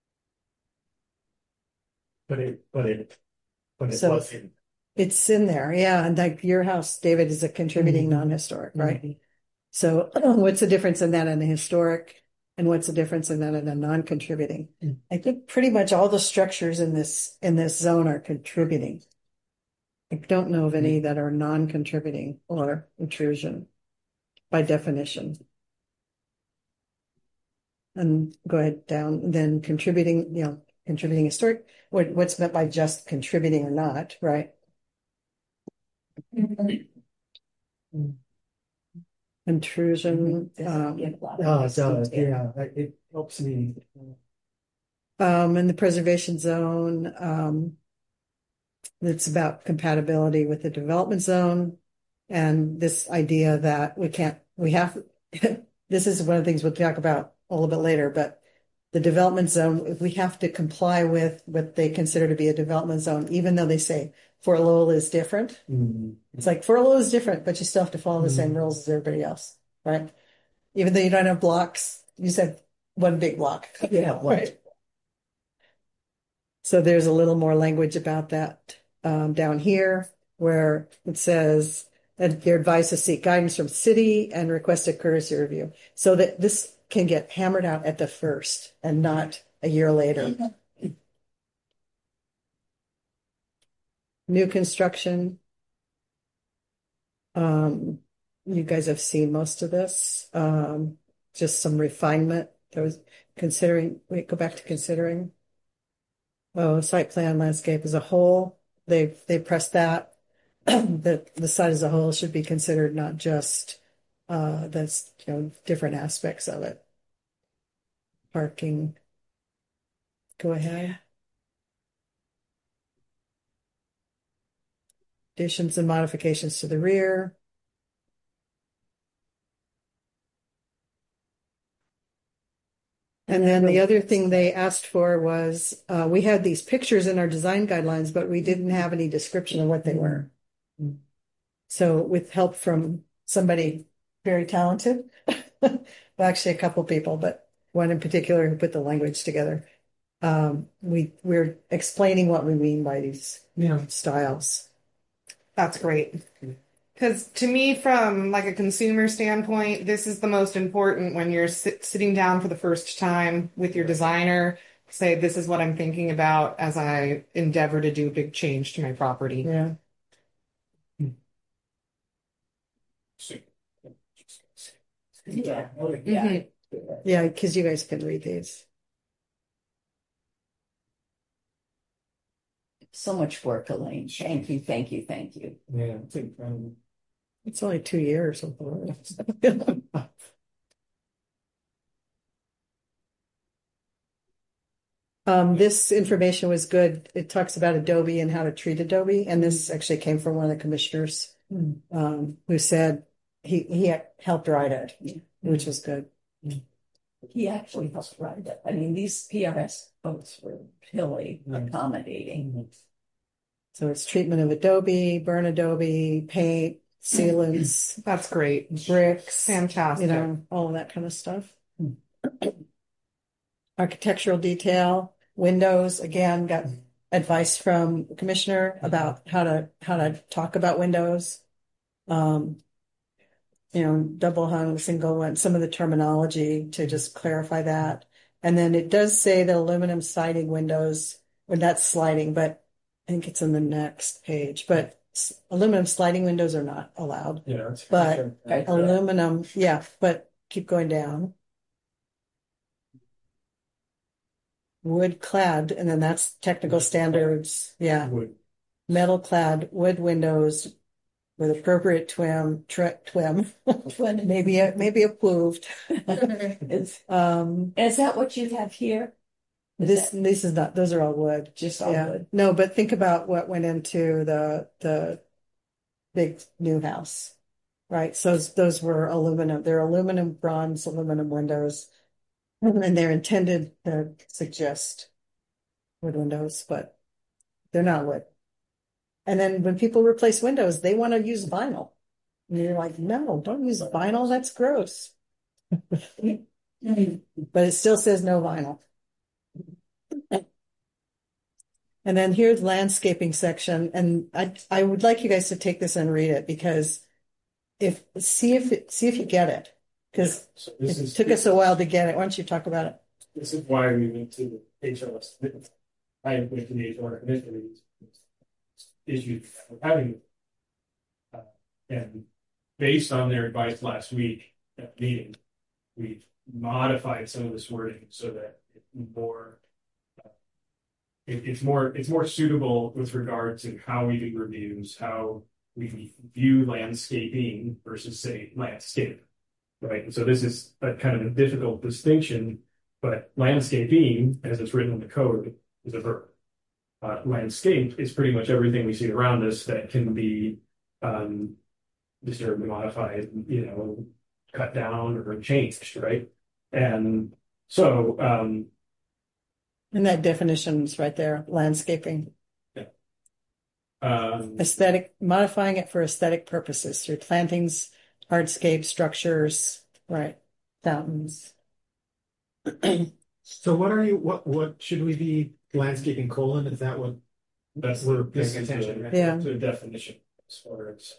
But it, but it, but it So- was in. It's in there, yeah. And like your house, David, is a contributing Mhm. non-historic, right? Mhm. So what's the difference in that and a historic? And what's the difference in that and a non-contributing? Mm. I think pretty much all the structures in this in this zone are contributing. I don't know of any that are non-contributing or intrusion by definition. And go ahead down, then contributing, you know, contributing historic, what, what's meant by just contributing or not, right? Intrusion, um, Get a lot of Oh, this it does, detail. yeah, it helps me. um, in the preservation zone, um, it's about compatibility with the development zone. And this idea that we can't, we have, this is one of the things we'll talk about a little bit later, but the development zone, if we have to comply with what they consider to be a development zone, even though they say Fort Lowell is different. Mhm. It's like Fort Lowell is different, but you still have to follow the same rules as everybody else, right? Even though you don't have blocks, you said one big block. Yeah, Right. So there's a little more language about that um, down here where it says that you're advised to seek guidance from city and request a courtesy review so that this can get hammered out at the first and not a year later. New construction. Um, you guys have seen most of this. Um, just some refinement. There was considering, wait, go back to considering. Oh, site plan landscape as a whole. They they pressed that. The the site as a whole should be considered, not just uh that's you know different aspects of it. Parking. Go ahead. Additions and modifications to the rear. And then the other thing they asked for was, uh, we had these pictures in our design guidelines, but we didn't have any description of what they were. So with help from somebody very talented, well, actually a couple people, but one in particular who put the language together, um, we we're explaining what we mean by these Yeah. styles. That's great. Because to me, from like a consumer standpoint, this is the most important when you're sit- sitting down for the first time with your designer. Say, this is what I'm thinking about as I endeavor to do a big change to my property. Yeah. Yeah, Mhm. yeah. Yeah, because you guys can read these. So much work, Elaine. Thank you, thank you, thank you. Yeah, I think, um, It's only two years. Or something. Um, this information was good. It talks about Adobe and how to treat Adobe, and this actually came from one of the commissioners um, who said he, he helped write it, which was good. He actually helped write it. I mean, these P R S folks were really accommodating. So it's treatment of adobe, burn adobe, paint, sealants, That's great. bricks, Fantastic. you know, all of that kind of stuff. Architectural detail, windows, again, got advice from the commissioner about how to how to talk about windows. Um, you know, double hung, single one, some of the terminology to just clarify that. And then it does say that aluminum siding windows, or that's sliding, but I think it's on the next page. But s- aluminum sliding windows are not allowed. Yeah, that's But Right. aluminum, yeah, but keep going down. Wood clad, and then that's technical standards. Yeah. wood. Metal clad wood windows with appropriate twim, tri- twim, maybe, maybe approved. Is, Um, is that what you have here? Is this, that this is not, those are all wood. just all Yeah. wood? No, but think about what went into the, the big new house, right? So those, those were aluminum, they're aluminum, bronze, aluminum windows. And they're intended to suggest wood windows, but they're not wood. And then when people replace windows, they want to use vinyl. And you're like, no, don't use vinyl. That's gross. But it still says no vinyl. And then here's landscaping section. And I I would like you guys to take this and read it because if see if it, see if you get it. Because So this it is took us a while to get it. Why don't you talk about it? this is why we went to the H L S. I went to the H R initially. Issues we're having. Uh, and based on their advice last week at the meeting, we modified some of this wording so that it's more uh, it, it's more it's more suitable with regard to how we do reviews, how we view landscaping versus say landscape, right? And so this is a kind of a difficult distinction, but landscaping, as it's written in the code, is a verb. Uh, landscape is pretty much everything we see around us that can be um, disturbed, modified, you know, cut down or changed, right? And so, um, And that definition's right there, landscaping. um, Aesthetic, modifying it for aesthetic purposes through plantings, hardscape, structures, right, fountains. So what are you, what, what should we be landscaping colon? Is that what? that's We're the, this paying is attention, the, right? Yeah. the definition as far as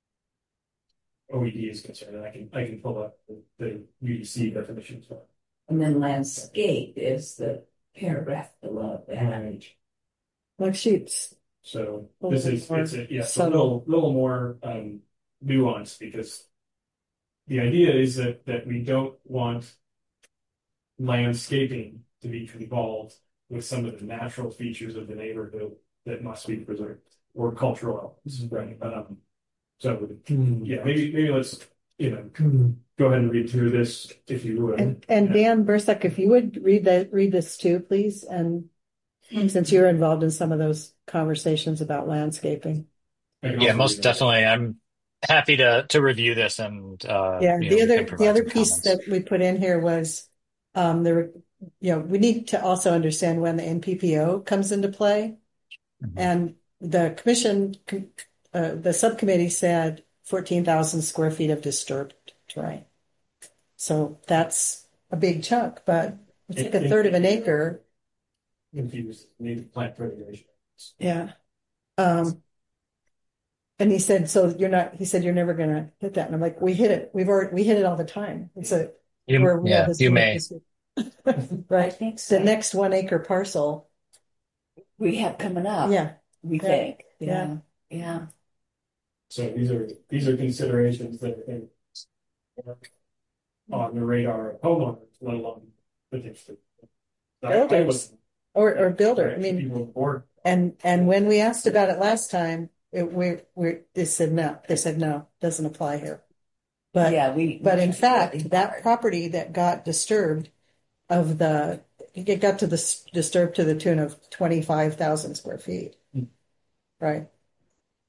O E D is concerned. And I can I can pull up the, the U D C definition as well. And then landscape is the paragraph below that. Like sheets. So A this little is more it's a, yeah, it's a subtle. little little more um, nuanced because the idea is that that we don't want landscaping to be involved with some of the natural features of the neighborhood that must be preserved or cultural elements, right? Um, so yeah, maybe maybe let's you know go ahead and read through this if you would. And, and Dan Bursak, if you would read that, read this too, please. And since you're involved in some of those conversations about landscaping. I can Yeah, also most read it. definitely. I'm happy to to review this and uh, Yeah, you know, the we other can the provide other some piece comments. that we put in here was um there you know we need to also understand when the N P P O comes into play. Mhm. And the commission uh, the subcommittee said fourteen thousand square feet of disturbed terrain. So that's a big chunk, but it's like a third of an acre. Confused, native plant regulation. Yeah. Um, and he said, so you're not, he said, you're never going to hit that. And I'm like, we hit it. We've already, we hit it all the time. It's a, You, we're a real yeah, you historic may. district. I Right. think so. The next one acre parcel. We have coming up. Yeah. We Yeah. think. Yeah. Yeah. Yeah. So these are these are considerations that I think are on the radar of homeowners, let alone potentially Builders. Or, or builder. I mean, people board. and, and when we asked about it last time, it, we, we, they said no, they said no, doesn't apply here. But, yeah, we, but we in tried fact, really that hard. property that got disturbed of the, it got to the disturbed to the tune of twenty-five thousand square feet. Mm. Right.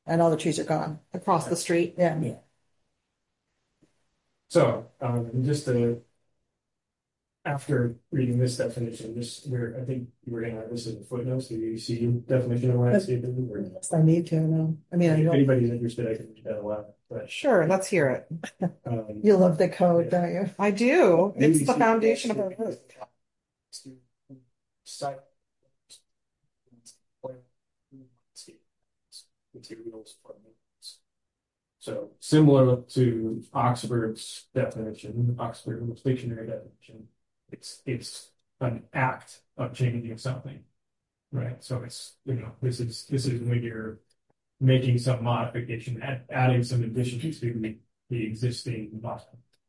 and all the trees are gone. across the street. Yeah. Yeah. So, um, just to, after reading this definition, this, we're, I think you were gonna have this in the footnotes, the U C definition of landscaping, or Unless I need to, no. I mean, I if don't, anybody's interested, I can read that aloud, but, Sure, let's hear it. um. you love the code, don't you? I do. It's the U C foundation of our work. Site. Materials for maintenance. So similar to Oxford's definition, Oxford's dictionary definition, it's it's an act of changing something, right? So it's, you know, this is this is when you're making some modification, add, adding some additions to the, the existing lot.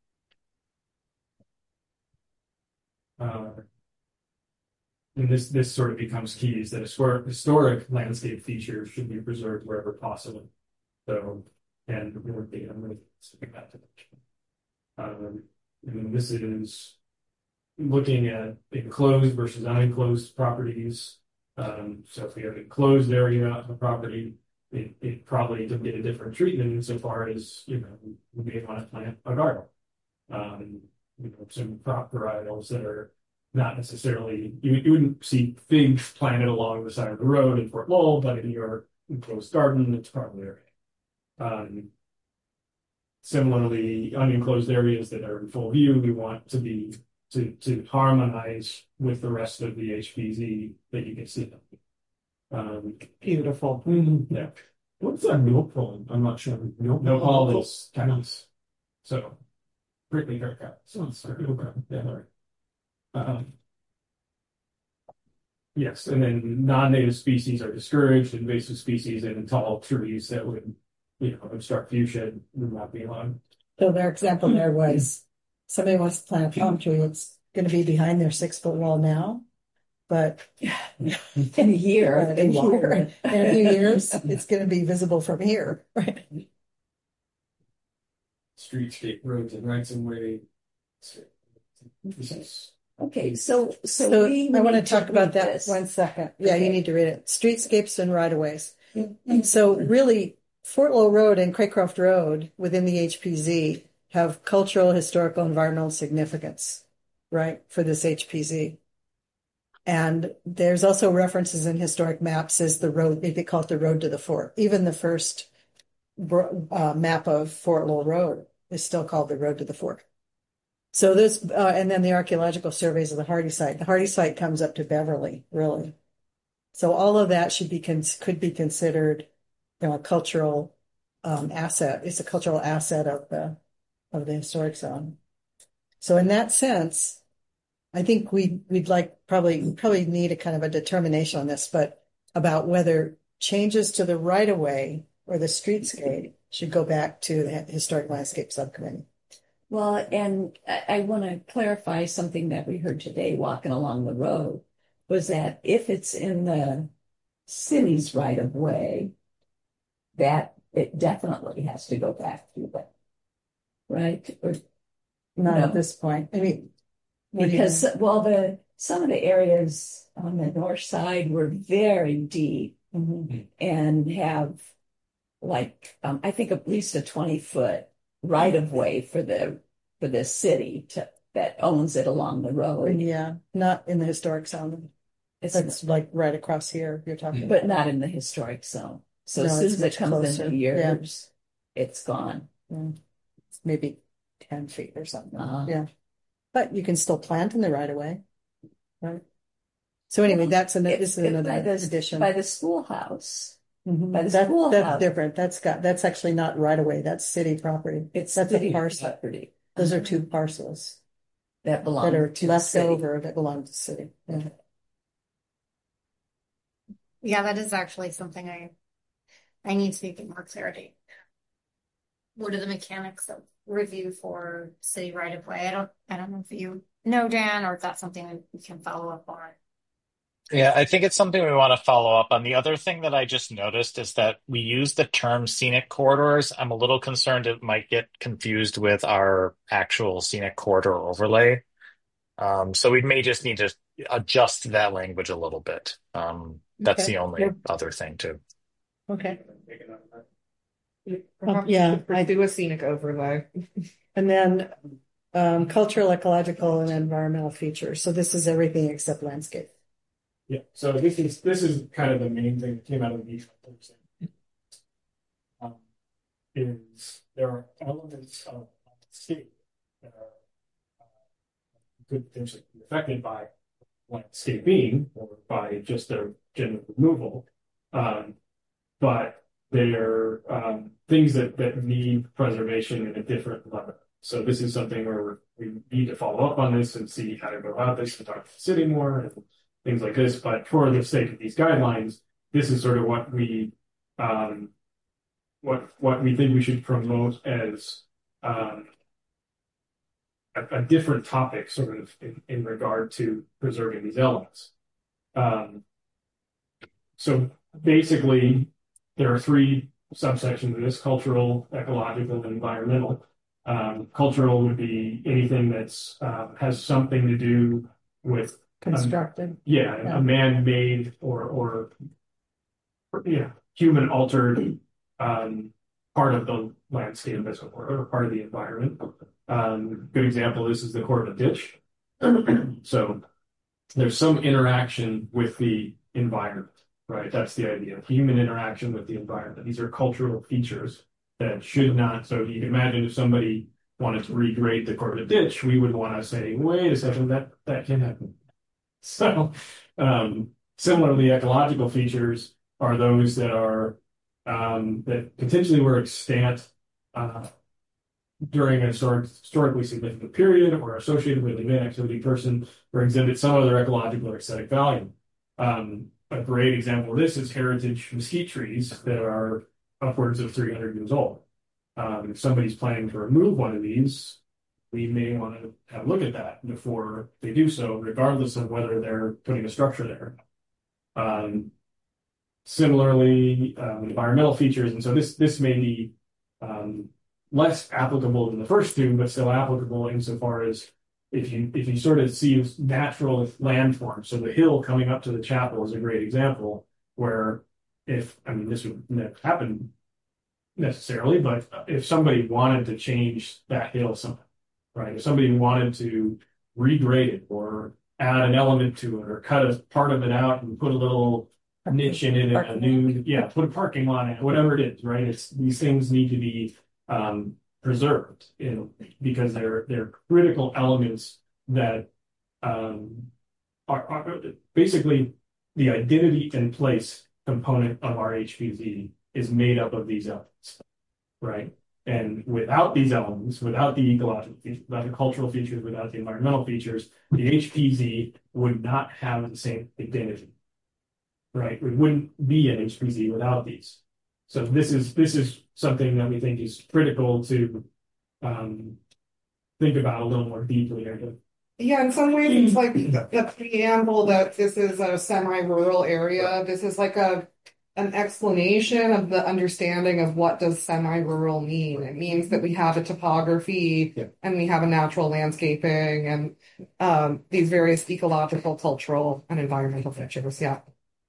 Uh, and this this sort of becomes key, is that historic historic landscape features should be preserved wherever possible. So, and we're going to speak back to that. Um, and this is looking at enclosed versus unenclosed properties. Um, so if we have enclosed area of the property, it, it probably could get a different treatment insofar as, you know, we may want to plant a garden. Um, you know, some crop varietals that are not necessarily, you, you wouldn't see figs planted along the side of the road in Fort Lowell, but in your enclosed garden, it's probably okay. Um, similarly, unenclosed areas that are in full view, we want to be to to harmonize with the rest of the H P Z that you can see them. Um, Beautiful. yeah, What's that milk pole? I'm not sure. Milk no pole? all is cactus. So prickly pear cactus. Oh, sorry. Okay. Yeah, all right. Um, yes, and then non-native species are discouraged. Invasive species and tall trees that would, you know, obstruct view shed would not be allowed. So their example there was somebody wants to plant a palm tree. It's going to be behind their six foot wall now, but In a year, uh, they in, water here, it. in a few years, it's going to be visible from here. Right. Streetscape roads and rights of way. This is Okay, so so, So we I want to need talk about read that this. one second. Yeah, you Okay. need to read it. Streetscapes and right of ways. So really, Fort Lowell Road and Craycroft Road within the H P Z have cultural, historical, environmental significance, right, for this H P Z. And there's also references in historic maps as the road, they call it the road to the fort. Even the first uh, map of Fort Lowell Road is still called the road to the fort. So this, uh, and then the archaeological surveys of the Hardy site. The Hardy site comes up to Beverly, really. So all of that should be cons- could be considered, you know, a cultural um, asset. It's a cultural asset of the of the historic zone. So in that sense, I think we we'd like probably probably need a kind of a determination on this, but about whether changes to the right of way or the streetscape should go back to the historic landscape subcommittee. Well, and I, I want to clarify something that we heard today walking along the road was that if it's in the city's right of way, that it definitely has to go back through that, right? Or, Not No. at this point. I mean, what do you because think? well, the some of the areas on the north side were very deep Mhm. and have like um, I think at least a twenty foot right of way for the for the city to that owns it along the road. Yeah, not in the historic zone. It's It's like right across here. You're talking but about. not in the historic zone. So No, as soon it's as it much comes closer. into Yeah. yours, it's gone. Yeah. It's maybe ten feet or something. Uh-huh. Yeah, but you can still plant in the right of way, right? So anyway, that's an If- this is if another by the, addition. by the schoolhouse. Mhm. by the That- schoolhouse. That's different. That's got that's actually not right of way. That's city property. It's That's city a parcel. property. Those are two parcels that belong that are to the left city. over that belong to the city. Yeah. Yeah, that is actually something I I need to get more clarity. What are the mechanics of review for city right of way? I don't I don't know if you know, Dan, or if that's something that we can follow up on. Yeah, I think it's something we want to follow up on. The other thing that I just noticed is that we use the term scenic corridors. I'm a little concerned it might get confused with our actual scenic corridor overlay. Um, so we may just need to adjust that language a little bit. Um, that's Okay. the only Yep. other thing too. Okay. Oh, yeah, I- Do a scenic overlay. And then um, cultural, ecological, and environmental features. So this is everything except landscape. Yeah, so this is this is kind of the main thing that came out of the meeting. Um, is there are elements of landscape that are uh, could potentially be affected by landscaping or by just their general removal, um, but they're um, things that that need preservation in a different level. So this is something where we need to follow up on this and see how to go about this and talk to the city more and things like this. But for the sake of these guidelines, this is sort of what we um, what what we think we should promote as um, a, a different topic, sort of in, in regard to preserving these elements. Um, so basically, there are three subsections of this: cultural, ecological, and environmental. Um, cultural would be anything that's uh, has something to do with Constructed. Um, yeah, Yeah. a man-made or or yeah, human-altered um, part of the landscape as it were, or part of the environment. Um, good example. This is the Corbett Ditch. So there's some interaction with the environment, right? That's the idea. Human interaction with the environment. These are cultural features that should not. So you can imagine if somebody wanted to regrade the Corbett Ditch, we would want to say, wait a second, that that can happen. So um, similarly, ecological features are those that are um, that potentially were extant uh, during a historic, historically significant period or associated with a human activity person or exhibit some other ecological or aesthetic value. Um, a great example of this is heritage mesquite trees that are upwards of three hundred years old. Um, if somebody's planning to remove one of these, we may want to have a look at that before they do so, regardless of whether they're putting a structure there. Um, similarly, um, environmental features, and so this this may be um, less applicable than the first two, but still applicable insofar as if you if you sort of see natural landforms. So the hill coming up to the chapel is a great example where if I mean this would never happen necessarily, but if somebody wanted to change that hill somehow, right? If somebody wanted to regrade it or add an element to it or cut a part of it out and put a little niche in it and a new, yeah, put a parking lot in it, whatever it is, right? It's these things need to be um, preserved, you know, because they're they're critical elements that um, are, are basically the identity and place component of our H P Z is made up of these elements, right? And without these elements, without the ecological features, without the cultural features, without the environmental features, the H P Z would not have the same identity, right? It wouldn't be an H P Z without these. So this is this is something that we think is critical to um, think about a little more deeply here. Yeah, in some ways it's like the preamble that this is a semi-rural area. This is like a an explanation of the understanding of what does semi-rural mean. It means that we have a topography Yeah. and we have a natural landscaping and um, these various ecological, cultural, and environmental features. Yeah.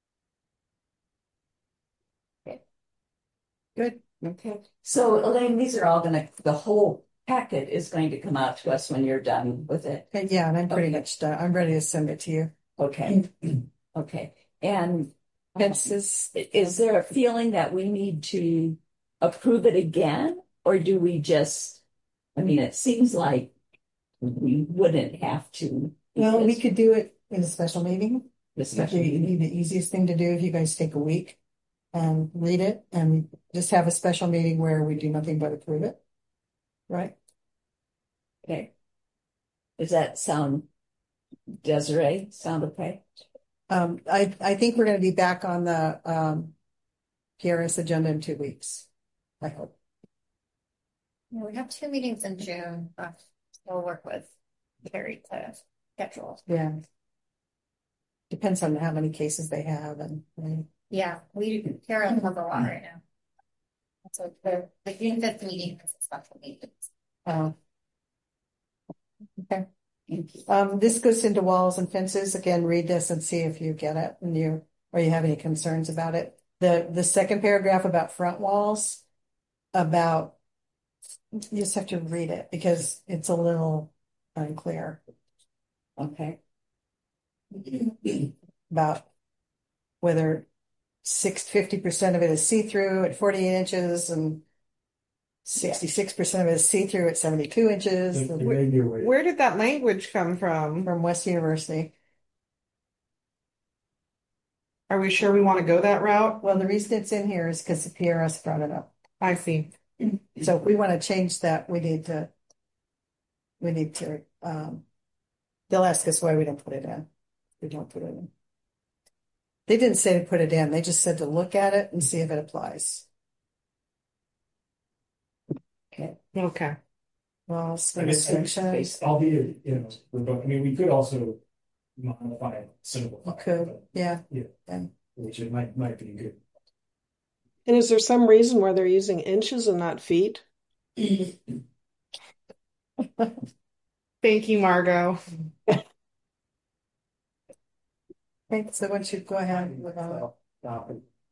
Good. Okay. So Elaine, these are all gonna, the whole packet is going to come out to us when you're done with it. And yeah, and I'm pretty Okay. much done. I'm ready to send it to you. Okay. Okay. And Fences. is there a feeling that we need to approve it again? Or do we just, I mean, it seems like we wouldn't have to. Well, we because could do it in a special meeting. the special It'd meeting. be the easiest thing to do if you guys take a week and read it and just have a special meeting where we do nothing but approve it. Right? Okay. Does that sound, Desiree, sound okay? Um, I, I think we're going to be back on the um, P R S agenda in two weeks. I hope. Yeah, we have two meetings in June. Uh, we'll work with Carrie to schedule. Yeah. Depends on how many cases they have and, and Yeah, we Carol has a lot right now. So the the June fifth meeting is a special meeting. uh, okay. Um, this goes into walls and fences. Again, read this and see if you get it and you or you have any concerns about it. The the second paragraph about front walls. about, you just have to read it because it's a little unclear Okay. about whether six, fifty percent of it is see-through at forty-eight inches and sixty-six percent of it is see-through at seventy-two inches There may be a way. Where did that language come from? from West University. Are we sure we want to go that route? Well, the reason it's in here is because the P R S brought it up. I see. So if we want to change that, we need to, we need to, um, they'll ask us why we don't put it in. We don't put it in. They didn't say to put it in. They just said to look at it and see if it applies. Okay. Okay. Well, I swing guess section. I'll be, you know, revoke- I mean, we could also modify it, simplify You it, could, but- yeah. Yeah. And which it might, might be good. And is there some reason why they're using inches and not feet? Thank you, Margot. okay, so once you go ahead with all, Uh,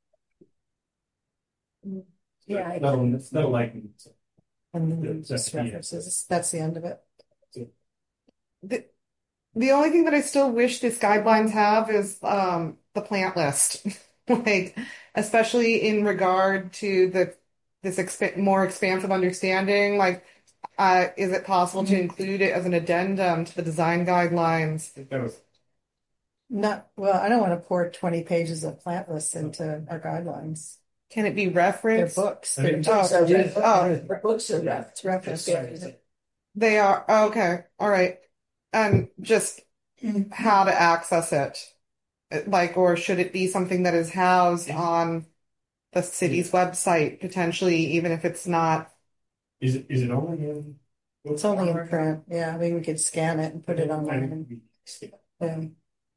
yeah, I- That'll, that'll like. and then Yeah, just yeah. references, that's the end of it. The, the only thing that I still wish these guidelines have is um the plant list. Like, especially in regard to the this exp more expansive understanding, like uh is it possible to include it as an addendum to the design guidelines? That was, Not, well, I don't want to pour twenty pages of plant lists into our guidelines. Can it be They're referenced? books. I They're think- books. Oh, They're oh, The books are rough. It's referenced. they are, okay, all right. And just how to access it. Like, or should it be something that is housed on the city's website, potentially, even if it's not? is it, is it only in? It's only in print. Yeah, I mean, we could scan it and put it online. And,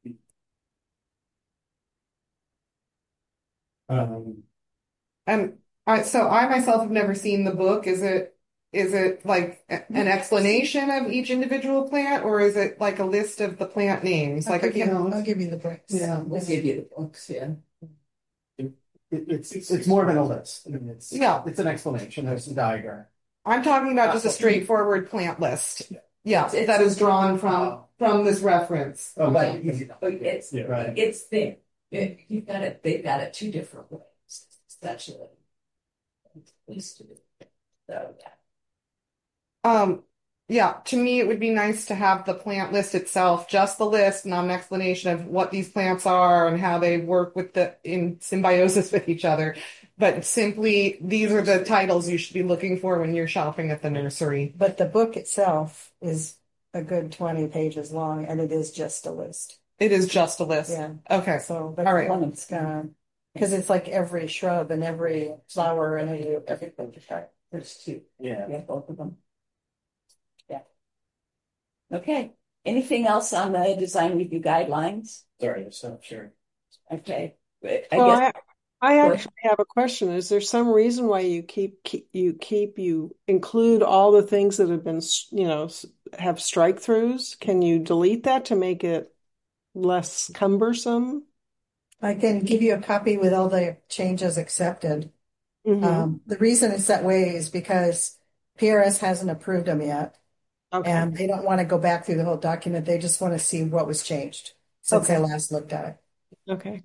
Um, And I, so I myself have never seen the book. Is it, is it like a- an explanation of each individual plant, or is it like a list of the plant names? I'll Like, I give you, can't. I'll give you the books. Yeah, we'll give you the books, yeah. It, it's it's more than a list. I mean, it's Yeah. it's an explanation. There's a diagram. I'm talking about just a straightforward plant list. Yeah, It's- that is drawn from, from this reference. Oh, right. Easy enough. But it's, Yeah. Right. it's there. It- You've got it, they've got it two different ways. That's it. At least two. So, yeah. Um, yeah, to me, it would be nice to have the plant list itself, just the list, not an explanation of what these plants are and how they work with the in symbiosis with each other. But simply, these are the titles you should be looking for when you're shopping at the nursery. But the book itself is a good twenty pages long and it is just a list. It is just a list. Yeah. Okay. So that's All right. one it's got, because it's like every shrub and every flower and every, everything. There's two. Yeah. Yeah, both of them. Yeah. Okay. Anything else on the design review guidelines? sorry, stop sharing. Okay. But I Well, guess, I, I Go actually have a question. Is there some reason why you keep, keep you keep you include all the things that have been, you know, s- have strike throughs? Can you delete that to make it less cumbersome? I can give you a copy with all the changes accepted. Mhm. Um, the reason it's that way is because P R S hasn't approved them yet. Okay. And they don't want to go back through the whole document. They just want to see what was changed since they Okay. last looked at it. Okay.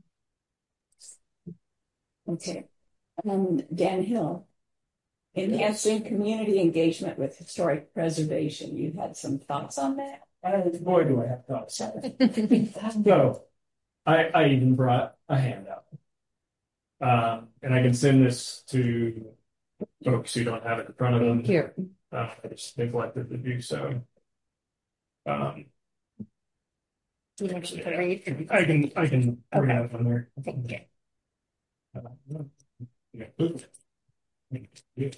okay. Um, Dan Hill. Enhancing community engagement with historic preservation. You had some thoughts on that? Uh, boy, do I have thoughts. So, I, I even brought a handout. Um, and I can send this to folks who don't have it in front of them. Here. Uh, I just neglected to do so. Um, Do you want me to read? I can, I can read it on there. Thank you. Uh, yeah. Oops. Yeah.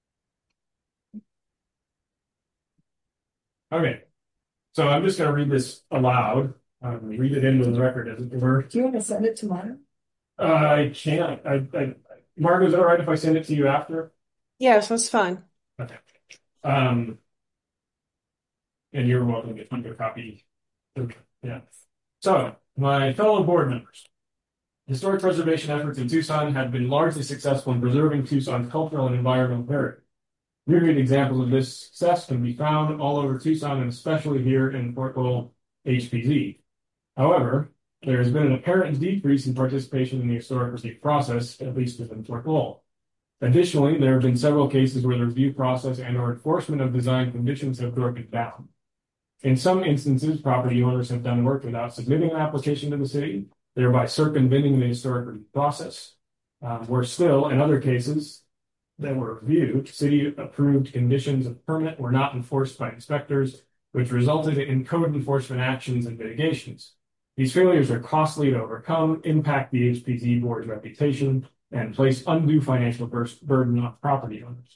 Okay, so I'm just gonna read this aloud, um, read it into the record as it were. Do you want to send it tomorrow? Uh, I can't, I, I, Margo, is it all right if I send it to you after? Yes, that's fine. Okay. Um, and you're welcome to get a copy. Yeah. So, my fellow board members, Historic preservation efforts in Tucson have been largely successful in preserving Tucson's cultural and environmental heritage. Myriad examples of this success can be found all over Tucson and especially here in Fort Lowell H P Z. However, there has been an apparent decrease in participation in the historic review process, at least within Fort Lowell. Additionally, there have been several cases where the review process and or enforcement of design conditions have broken down. In some instances, property owners have done work without submitting an application to the city, thereby circumventing the historic review process. Um, worse still, in other cases that were reviewed, city-approved conditions of permit were not enforced by inspectors, which resulted in code enforcement actions and mitigations. These failures are costly to overcome, impact the H P Z board's reputation, and place undue financial bur- burden on property owners.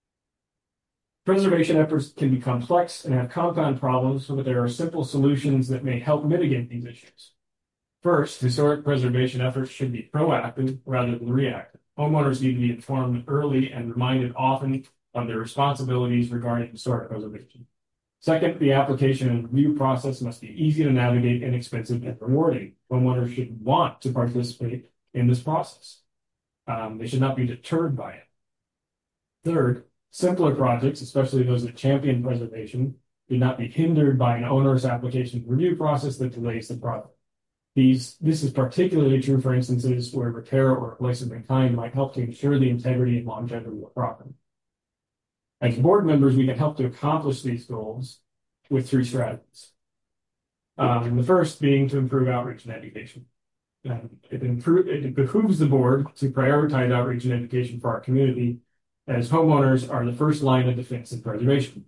Preservation efforts can be complex and have compound problems, but there are simple solutions that may help mitigate these issues. First, historic preservation efforts should be proactive rather than reactive. Homeowners need to be informed early and reminded often of their responsibilities regarding historic preservation. Second, the application and review process must be easy to navigate, inexpensive, and rewarding. Homeowners should want to participate in this process. Um, they should not be deterred by it. Third, simpler projects, especially those that champion preservation, should not be hindered by an onerous application review process that delays the project. These, this is particularly true for instances where repair or replacement in kind might help to ensure the integrity and longevity of the property. As board members, we can help to accomplish these goals with three strategies. Um, the first being to improve outreach and education. Um, it, improve, it behooves the board to prioritize outreach and education for our community, as homeowners are the first line of defense and preservation.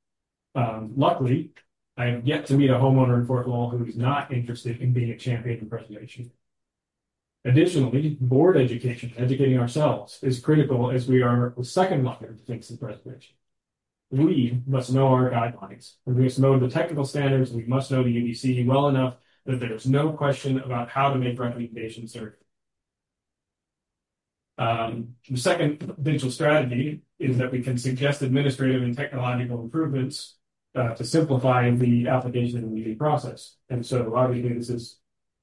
Um, luckily, I have yet to meet a homeowner in Fort Lowell who is not interested in being a champion in preservation. Additionally, board education, educating ourselves, is critical as we are the second line of defense and preservation. We must know our guidelines. We must know the technical standards. We must know the U D C well enough that there's no question about how to make recommendations there. Um, the second potential strategy is that we can suggest administrative and technological improvements uh, to simplify the application and review process. And so obviously this is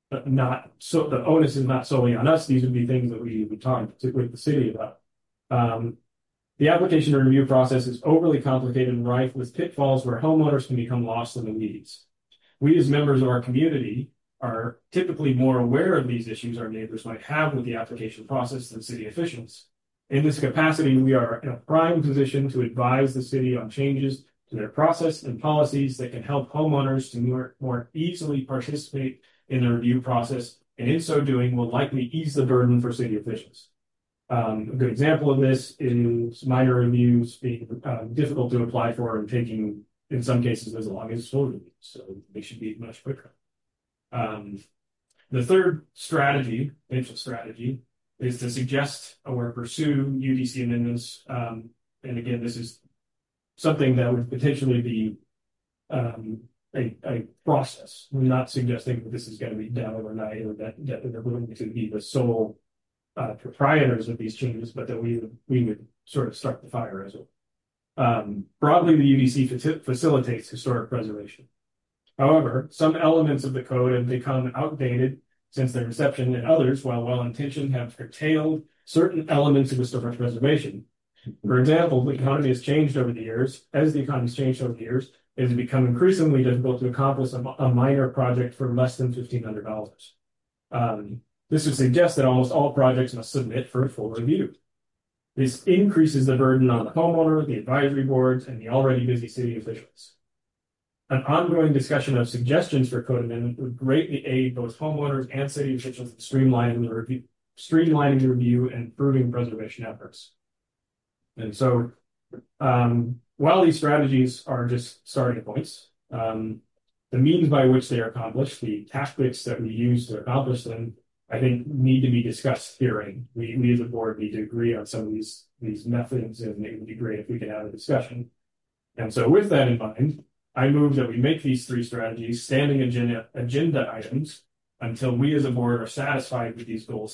not so the onus is not solely on us. These would be things that we would talk to, with the city about. Um, the application and review process is overly complicated and rife with pitfalls where homeowners can become lost in the weeds. We as members of our community are typically more aware of these issues our neighbors might have with the application process than city officials. In this capacity, we are in a prime position to advise the city on changes to their process and policies that can help homeowners to more, more easily participate in the review process, and in so doing will likely ease the burden for city officials. Um, a good example of this is minor reviews being uh, difficult to apply for and taking, in some cases, as long as full reviews, so they should be much quicker. Um, the third strategy, potential strategy, is to suggest or pursue U D C amendments. Um, and again, this is something that would potentially be um, a, a process. We're not suggesting that this is going to be done overnight or that, that they're going to be the sole uh, proprietors of these changes, but that we would, we would sort of start the fire as well. Um, broadly, the U D C fa- facilitates historic preservation. However, some elements of the code have become outdated since their inception, and others, while well-intentioned, have curtailed certain elements of historic preservation. For example, the economy has changed over the years. As the economy has changed over the years, it has become increasingly difficult to accomplish a, a minor project for less than fifteen hundred dollars. Um, this would suggest that almost all projects must submit for a full review. This increases the burden on the homeowner, the advisory boards, and the already busy city officials. An ongoing discussion of suggestions for code amendment would greatly aid both homeowners and city officials in streamlining the review, streamlining the review and improving preservation efforts. And so, um, while these strategies are just starting points, um, the means by which they are accomplished, the tactics that we use to accomplish them, I think need to be discussed herein. We, we as a board need to agree on some of these, these methods, and it would be great if we could have a discussion. And so with that in mind, I move that we make these three strategies standing agenda, agenda items until we as a board are satisfied with these goals.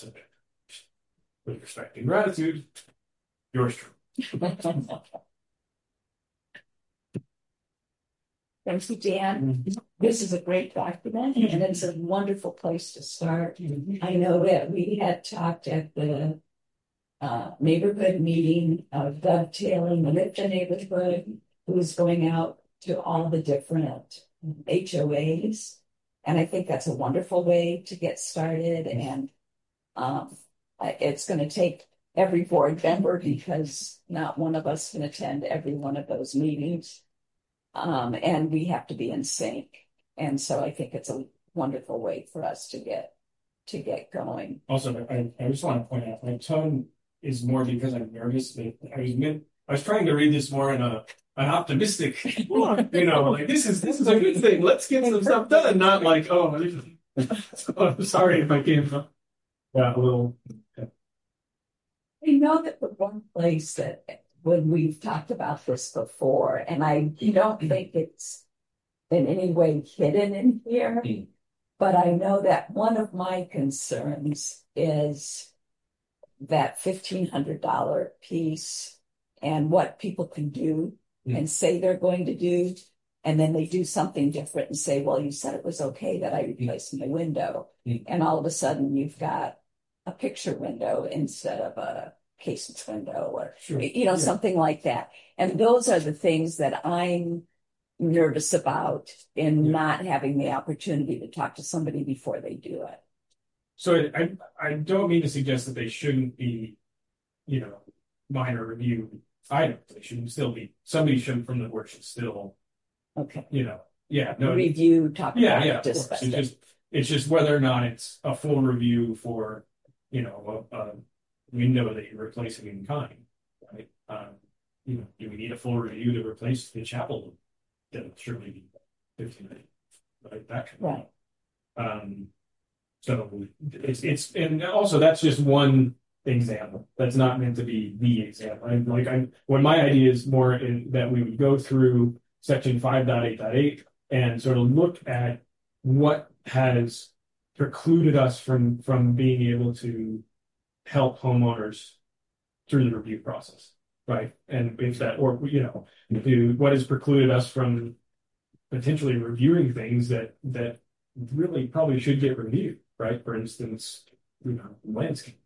With respect and gratitude, yours truly. Thank you, Dan. This is a great document and it's a wonderful place to start. I know that we had talked at the uh, neighborhood meeting of dovetailing with the neighborhood, who was going out to all the different H O As. And I think that's a wonderful way to get started. And um, it's going to take every board member because not one of us can attend every one of those meetings. Um, and we have to be in sync. And so I think it's a wonderful way for us to get to get going. Also, I, I just want to point out my tone is more because I'm nervous. That I was meant, I was trying to read this more in a an optimistic, you know, like this is this is a good thing. Let's get some stuff done. Not like, oh, this is, so I'm sorry if I came from yeah, a little. Yeah. I know that the one place that when we've talked about this before, and I don't think it's in any way hidden in here, mm. but I know that one of my concerns is that fifteen hundred dollar piece and what people can do mm. and say they're going to do, and then they do something different and say, well, you said it was okay that I replaced my window, mm. and all of a sudden you've got a picture window instead of a casement window or, sure. you know, yeah. something like that. And those are the things that I'm nervous about in yeah. not having the opportunity to talk to somebody before they do it. So I, I don't mean to suggest that they shouldn't be, you know, minor review items. They should still be, somebody should from the board should still, okay, you know, yeah, no, review, talk yeah, about yeah, it, discuss it's it. just, it's just whether or not it's a full review for, you know, a, a window that you're replacing in kind, right? Um, you know, do we need a full review to replace the chapel? Then surely be fifteen minutes, right? That kind of right. Um, so it's it's and also that's just one example. That's not meant to be the example. And like I, when my idea is more in that we would go through section five point eight point eight and sort of look at what has precluded us from from being able to help homeowners through the review process, right? And if that, or you know, do what has precluded us from potentially reviewing things that that really probably should get reviewed, right? For instance, you know, landscape.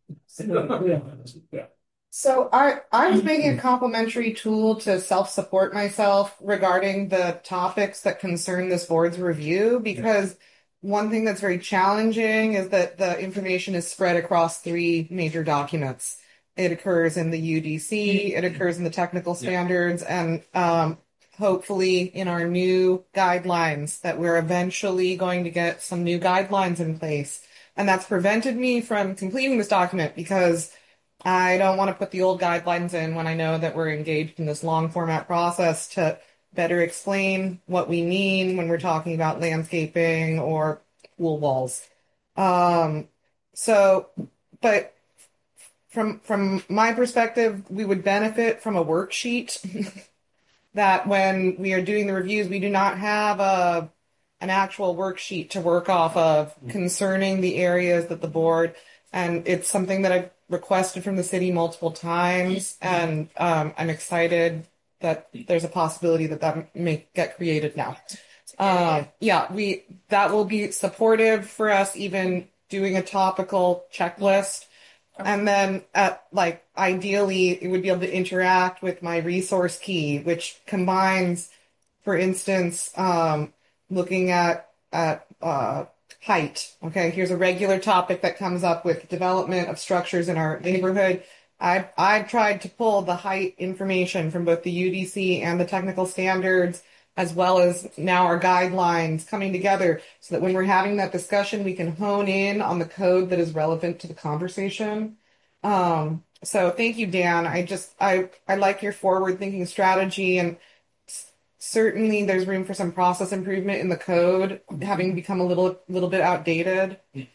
Yeah. So I I was making a complimentary tool to self-support myself regarding the topics that concern this board's review, because one thing that's very challenging is that the information is spread across three major documents. It occurs in the U D C, it occurs in the technical standards, and um, hopefully in our new guidelines that we're eventually going to get some new guidelines in place. And that's prevented me from completing this document because I don't want to put the old guidelines in when I know that we're engaged in this long format process to better explain what we mean when we're talking about landscaping or pool walls. Um, so, but from from my perspective, we would benefit from a worksheet that when we are doing the reviews, we do not have a an actual worksheet to work off of concerning the areas that the board, and it's something that I've requested from the city multiple times, and um, I'm excited that there's a possibility that that may get created now. Uh, yeah, we that will be supportive for us even doing a topical checklist. And then at like ideally it would be able to interact with my resource key, which combines, for instance, um, looking at at uh, height. Okay, here's a regular topic that comes up with development of structures in our neighborhood. I I tried to pull the height information from both the U D C and the technical standards, as well as now our guidelines coming together so that when we're having that discussion, we can hone in on the code that is relevant to the conversation. Um, so thank you, Dan. I just, I, I like your forward thinking strategy, and s- certainly there's room for some process improvement in the code, having become a little, little bit outdated.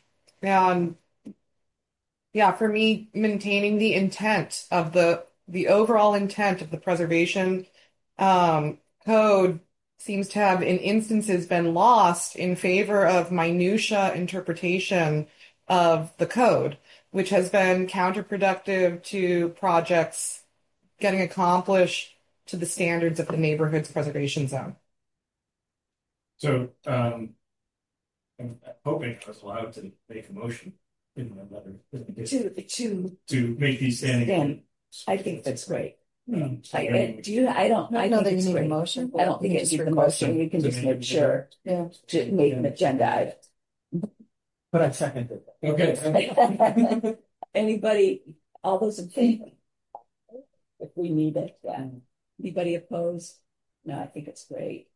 And yeah, for me, maintaining the intent of the, the overall intent of the preservation, um, code seems to have in instances been lost in favor of minutia interpretation of the code, which has been counterproductive to projects getting accomplished to the standards of the neighborhood's preservation zone. So, um, I'm hoping I was allowed to make a motion in my letter To, to, to make these standing. Stand. I think that's great. Um, so I, then- do you, I don't, I I don't know think that you it's need a great. motion. I don't think You it just needs a request motion, you can to just make make it sure Yeah. to make an agenda item. But I seconded it. Okay. Anybody, all those in favor? If we need it, yeah. Anybody opposed? No, I think it's great.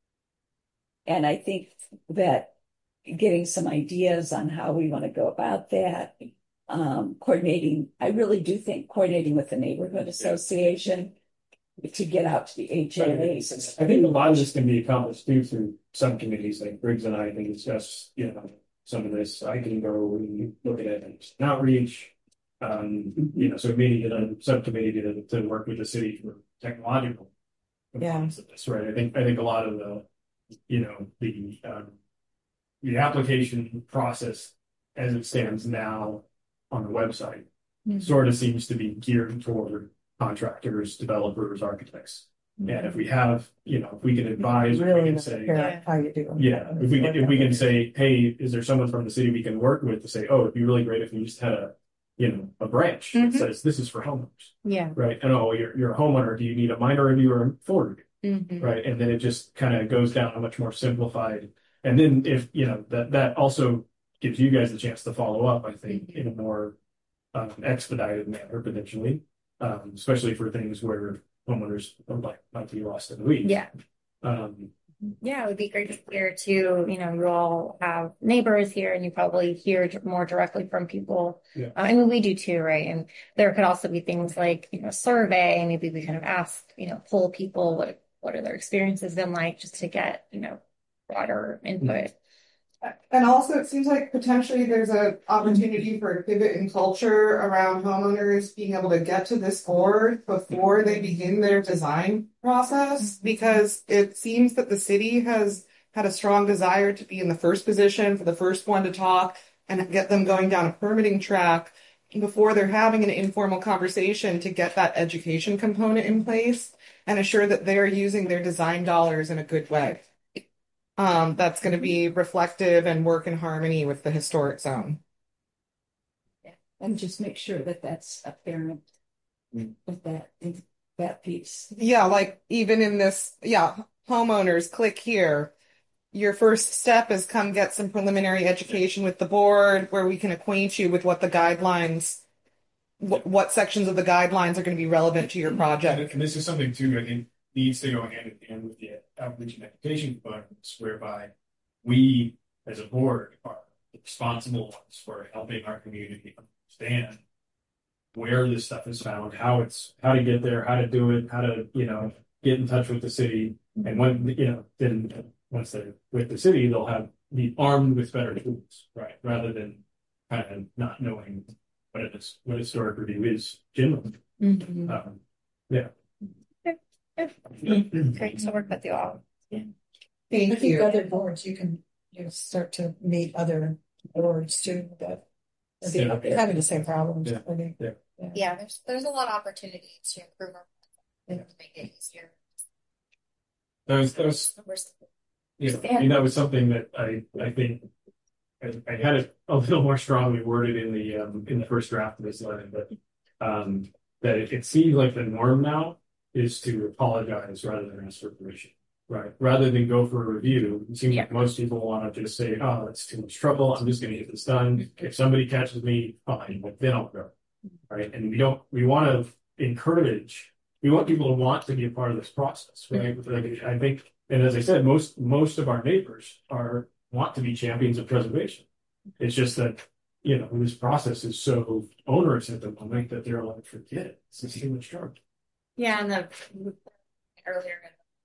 And I think that getting some ideas on how we want to go about that, um, coordinating, I really do think coordinating with the neighborhood association to get out to the H O As. I think a lot of this can be accomplished too through subcommittees, like Briggs and I can discuss, you know, some of this. I can go and look at it and outreach. Um, you know, so maybe get a subcommittee to, to work with the city for technological components of this, right? I think I think a lot of the, you know, the um, the application process as it stands now on the website Mm-hmm. sort of seems to be geared toward contractors, developers, architects. And if we have, you know, if we can advise, or we Really can not say, care how you do it. yeah, if we can, if we can say, hey, is there someone from the city we can work with to say, oh, it'd be really great if we just had a, you know, a branch that Mhm. says this is for homeowners, Yeah. right? And oh, you're you're a homeowner. Do you need a minor review or a full review, Mhm. right? And then it just kind of goes down a much more simplified. And then if you know that that also gives you guys a chance to follow up, I think, Mhm. in a more um, expedited manner potentially, um, especially for things where homeowners might might be lost in the weeds. Yeah. Um, Yeah, it would be great to hear too. You know, you all have neighbors here and you probably hear d- more directly from people. Yeah. Uh, I mean, we do too, right? And there could also be things like, you know, survey, maybe we kind of ask, you know, poll people, what, what are their experiences been like just to get, you know, broader input. And also, it seems like potentially there's an opportunity for a pivot in culture around homeowners being able to get to this board before they begin their design process, because it seems that the city has had a strong desire to be in the first position, for the first one to talk and get them going down a permitting track before they're having an informal conversation to get that education component in place and assure that they're using their design dollars in a good way. Um, that's going to be reflective and work in harmony with the historic zone. And just make sure that that's apparent with that, that piece. Yeah, like even in this, yeah, homeowners, click here. Your first step is come get some preliminary education with the board where we can acquaint you with what the guidelines, wh- what sections of the guidelines are going to be relevant to your project. And this is something too, I think, needs to go hand in hand with the outreach and education components, whereby we, as a board, are the responsible ones for helping our community understand where this stuff is found, how it's, how to get there, how to do it, how to, you know, get in touch with the city, and when, you know, then once they're with the city, they'll have be armed with better tools, right? Rather than kind of not knowing what it is, what historic review is generally. Mhm. Um, yeah. Great to work with you all. I Thank think you. other boards, you can, you know, start to meet other boards too, that are the- Yeah. having the same problems. Yeah. I think. Yeah, there's there's a lot of opportunity to improve our and to make it easier. That was, that was, you know, I mean, that was something that I, I think I, I had it a little more strongly worded in the, um, in the first draft of this letter, but, um, that it, it seems like the norm now is to apologize rather than ask for permission, right? Rather than go for a review. It seems like most people want to just say, oh, that's too much trouble. I'm just going to get this done. If somebody catches me, fine, but then I'll go, right? And we don't, we want to encourage, we want people to want to be a part of this process, right? Like, I think, and as I said, most most of our neighbors are want to be champions of preservation. It's just that, you know, this process is so onerous at the moment that they're like, forget it. It's just too much trouble. Yeah, and the earlier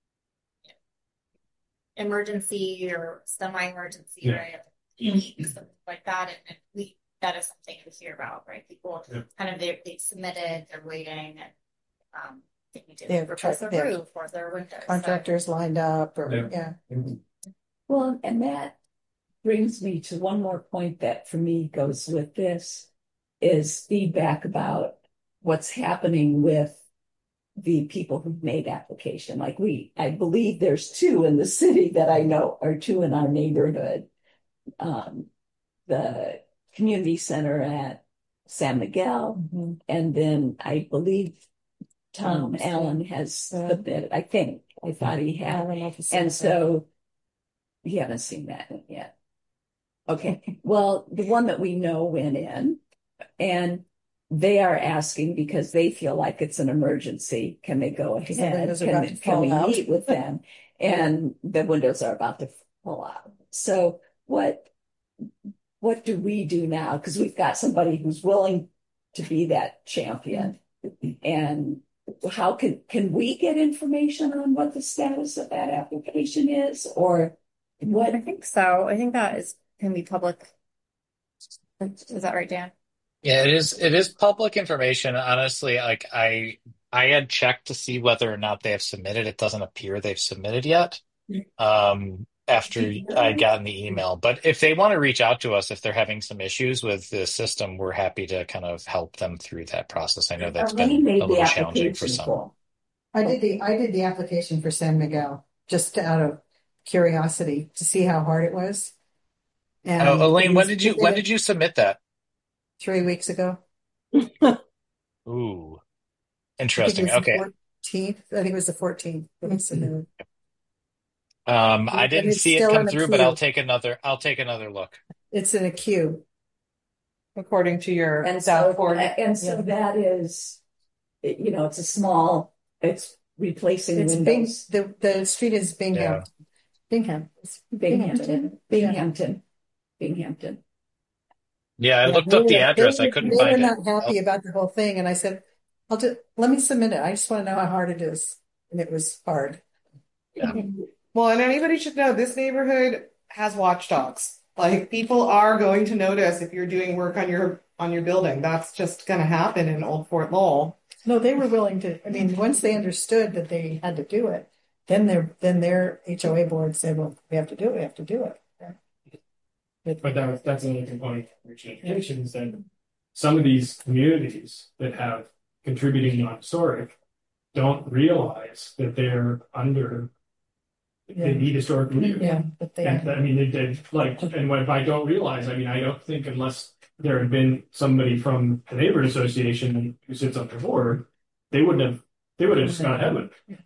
emergency or semi-emergency, Yeah. right? Something like that, and, and we that is something to hear about, right? People Yeah. kind of they they submitted, they're waiting, and um, they need to They have replace tra- their they have roof or their windows. so- Contractors lined up or, Yeah. yeah. Well, and that brings me to one more point that for me goes with this is feedback about what's happening with the people who've made application. Like we, I believe there's two in the city that I know, or two in our neighborhood. Um, the community center at San Miguel, Mm-hmm. and then I believe Tom Um, Allen has yeah. submitted. I think I thought he I had, don't know if it's in and there. so you haven't seen that one yet. Okay, well, the one that we know went in, and they are asking because they feel like it's an emergency. Can they go Because the ahead? windows are Can, about to can fall we out. meet with them? And the windows are about to fall out. So what what do we do now? Because we've got somebody who's willing to be that champion. And how can can we get information on what the status of that application is, or what? I think so. I think that is can be public. Is that right, Dan? Yeah, it is it is public information. Honestly, like I I had checked to see whether or not they have submitted. It doesn't appear they've submitted yet. Um, after I got in the email. But if they want to reach out to us, if they're having some issues with the system, we're happy to kind of help them through that process. I know that's Elaine been made a the little challenging for application some. form. I did the I did the application for San Miguel just out of curiosity to see how hard it was. And Oh, it Elaine, when was did you it when did did it you submit that? three weeks ago. Ooh, I think it interesting. was the Okay. fourteenth. I think it was the fourteenth that I submitted. Um, I And didn't it's see it still come in a through, but I'll queue. take another I'll take another look. It's in a queue. according to your And South so, Florida. and so Yeah. that is, you know, it's a small, it's replacing It's Bing windows. the the street is Bingham. Yeah. Bingham. It's Binghamton, Binghamton, Binghamton. Yeah, I Yeah, looked they up were the they address. I were couldn't they were find it. not happy about the whole thing, and I said, "I'll just let me submit it. I just want to know how hard it is." And it was hard. Yeah. Well, and anybody should know this neighborhood has watchdogs. Like people are going to notice if you're doing work on your on your building. That's just going to happen in Old Fort Lowell. No, they were willing to. I mean, once they understood that they had to do it, then their then their H O A board said, "Well, we have to do it. We have to do it." But, But that, that's another component of rich education is that some of these communities that have contributing non-historic don't realize that they're under, Yeah. they need historic community. yeah, but they And I mean, they did like, and when I don't realize, I mean, I don't think unless there had been somebody from the neighborhood association who sits on the board, they wouldn't have, they would have just gone ahead with it.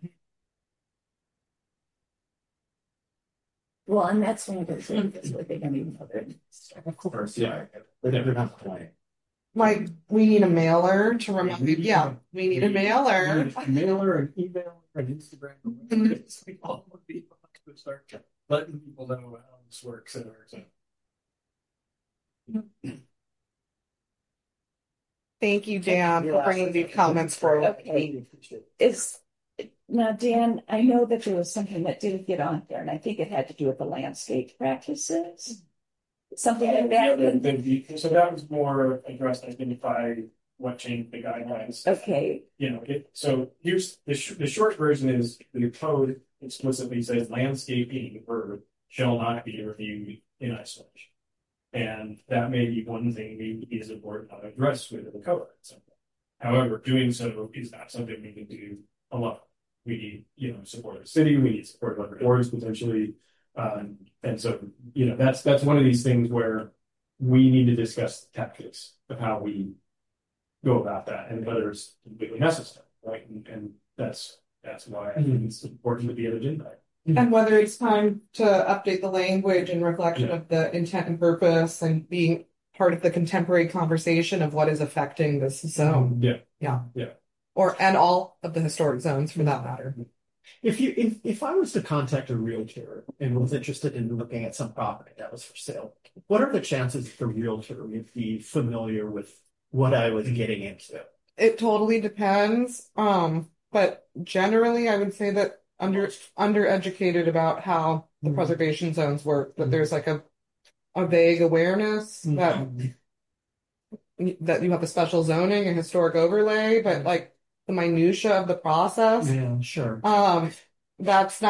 Well, and that's one of those things where they don't even know they're. Of course, yeah. But they're not playing. Like we need a mailer to remind. Yeah, we need a mailer. A mailer, an email, an Instagram. It's like all of the to start letting people know how this works and everything. Thank you, Dan, for bringing these comments forward. Okay. Is, now, Dan, I know that there was something that didn't get on there, and I think it had to do with the landscape practices. Something like Yeah, that. the- the- so that was more addressed, identify what changed the guidelines. Okay, You know, it, so here's the, sh- the short version is the code explicitly says landscaping verb shall not be reviewed in isolation. And that may be one thing we as a board not address with the code. However, doing so is not something we can do alone. We need, you know, support of the city, we need support of other boards potentially. Um, and so, you know, that's that's one of these things where we need to discuss the tactics of how we go about that and whether it's completely necessary, right? And, and that's that's why I think it's important to be at agenda. And whether it's time to update the language in reflection of the intent and purpose and being part of the contemporary conversation of what is affecting this zone. Yeah. Yeah. Yeah. Or and all of the historic zones for that matter. If you if, if I was to contact a realtor and was interested in looking at some property that was for sale, what are the chances the realtor would be familiar with what I was getting into? It totally depends. Um, but generally I would say that under undereducated about how the Mhm. preservation zones work, that there's like a a vague awareness that that you have a special zoning and historic overlay, but like the minutia of the process, Yeah, sure. um, that's not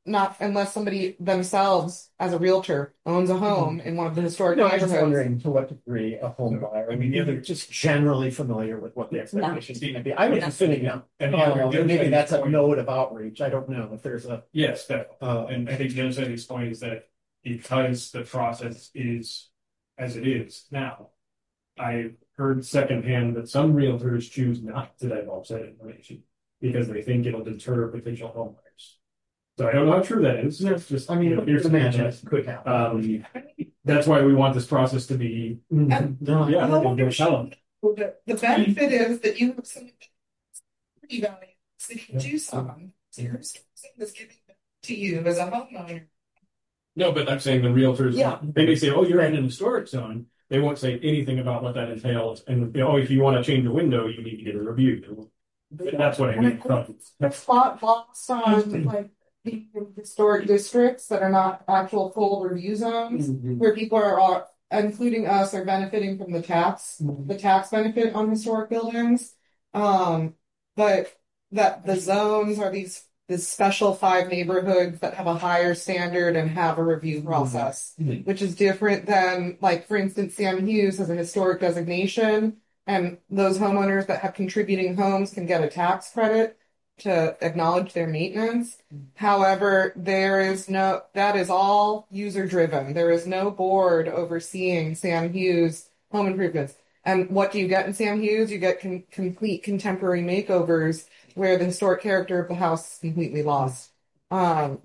not unless somebody themselves, as a realtor, owns a home in one of the historic No, I'm just neighborhoods. wondering to what degree a home buyer, I mean, the other just generally familiar with what the expectations Yeah. going to be. I was Yeah. assuming them. And the Uh, other- maybe that's a point- note of outreach. I don't know if there's a. Yes, that, Uh, and I think the other side of this point is that because the process is as it is now, I've heard secondhand that some realtors choose not to divulge that information because they think it'll deter potential homebuyers. So I don't know how true that is. It's just, I mean, you know, here's imagine the it could happen. Um, that's why we want this process to be. And- No, Yeah, How we're gonna tell them. Well, the, the benefit is that you have some property values that you can do some. So you're something that's giving back to you as a homeowner. No, but I'm saying the realtors, Yeah. they may say, oh, you're in an historic zone. They won't say anything about what that entails. And, you know, oh, if you want to change a window, you need to get a review. That's what I mean. The spot lost on like the historic districts that are not actual full review zones, where people are, are including us are benefiting from the tax, the tax benefit on historic buildings. Um, but that the zones are these this special five neighborhoods that have a higher standard and have a review process, Mhm. which is different than, like, for instance, Sam Hughes has a historic designation, and those homeowners that have contributing homes can get a tax credit to acknowledge their maintenance. However, there is no, that is all user driven. There is no board overseeing Sam Hughes home improvements. And what do you get in Sam Hughes? You get con- complete contemporary makeovers where the historic character of the house is completely lost. Um,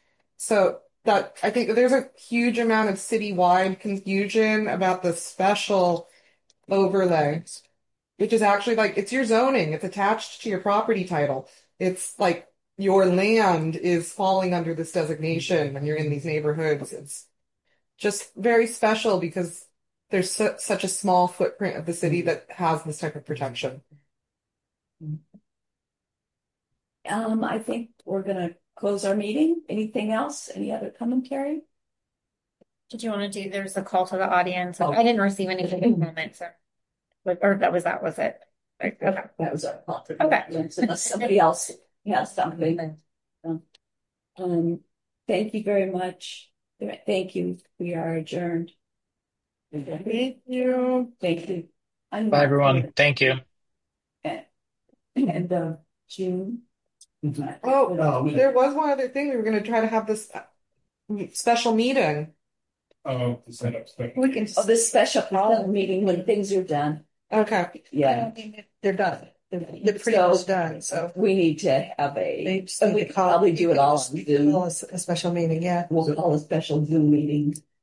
so that I think there's a huge amount of citywide confusion about the special overlay, which is actually like it's your zoning. It's attached to your property title. It's like your land is falling under this designation when you're in these neighborhoods. It's just very special because there's su- such a small footprint of the city that has this type of protection. Um, I think we're gonna close our meeting. Anything else? Any other commentary? Did you want to do, there's a call to the audience. Oh. I didn't receive any comments or, or that was, that was it. Okay. That was our call to the Okay. audience, unless somebody else has something. Um, thank you very much. Thank you. We are adjourned. Thank you. Thank you. I'm Bye, everyone. Thank you. And uh, June. Oh, Oh, there was one other thing. We were going to try to have this uh, special meeting. Oh, to set up stuff. We can. Oh, this special call meeting when things are done. Okay. Yeah. They're done. They're, they're pretty So- much done. So We need to have a. they just and need we to can call. probably do it all on Zoom. Call a, a special meeting. Yeah. We'll call a special Zoom meeting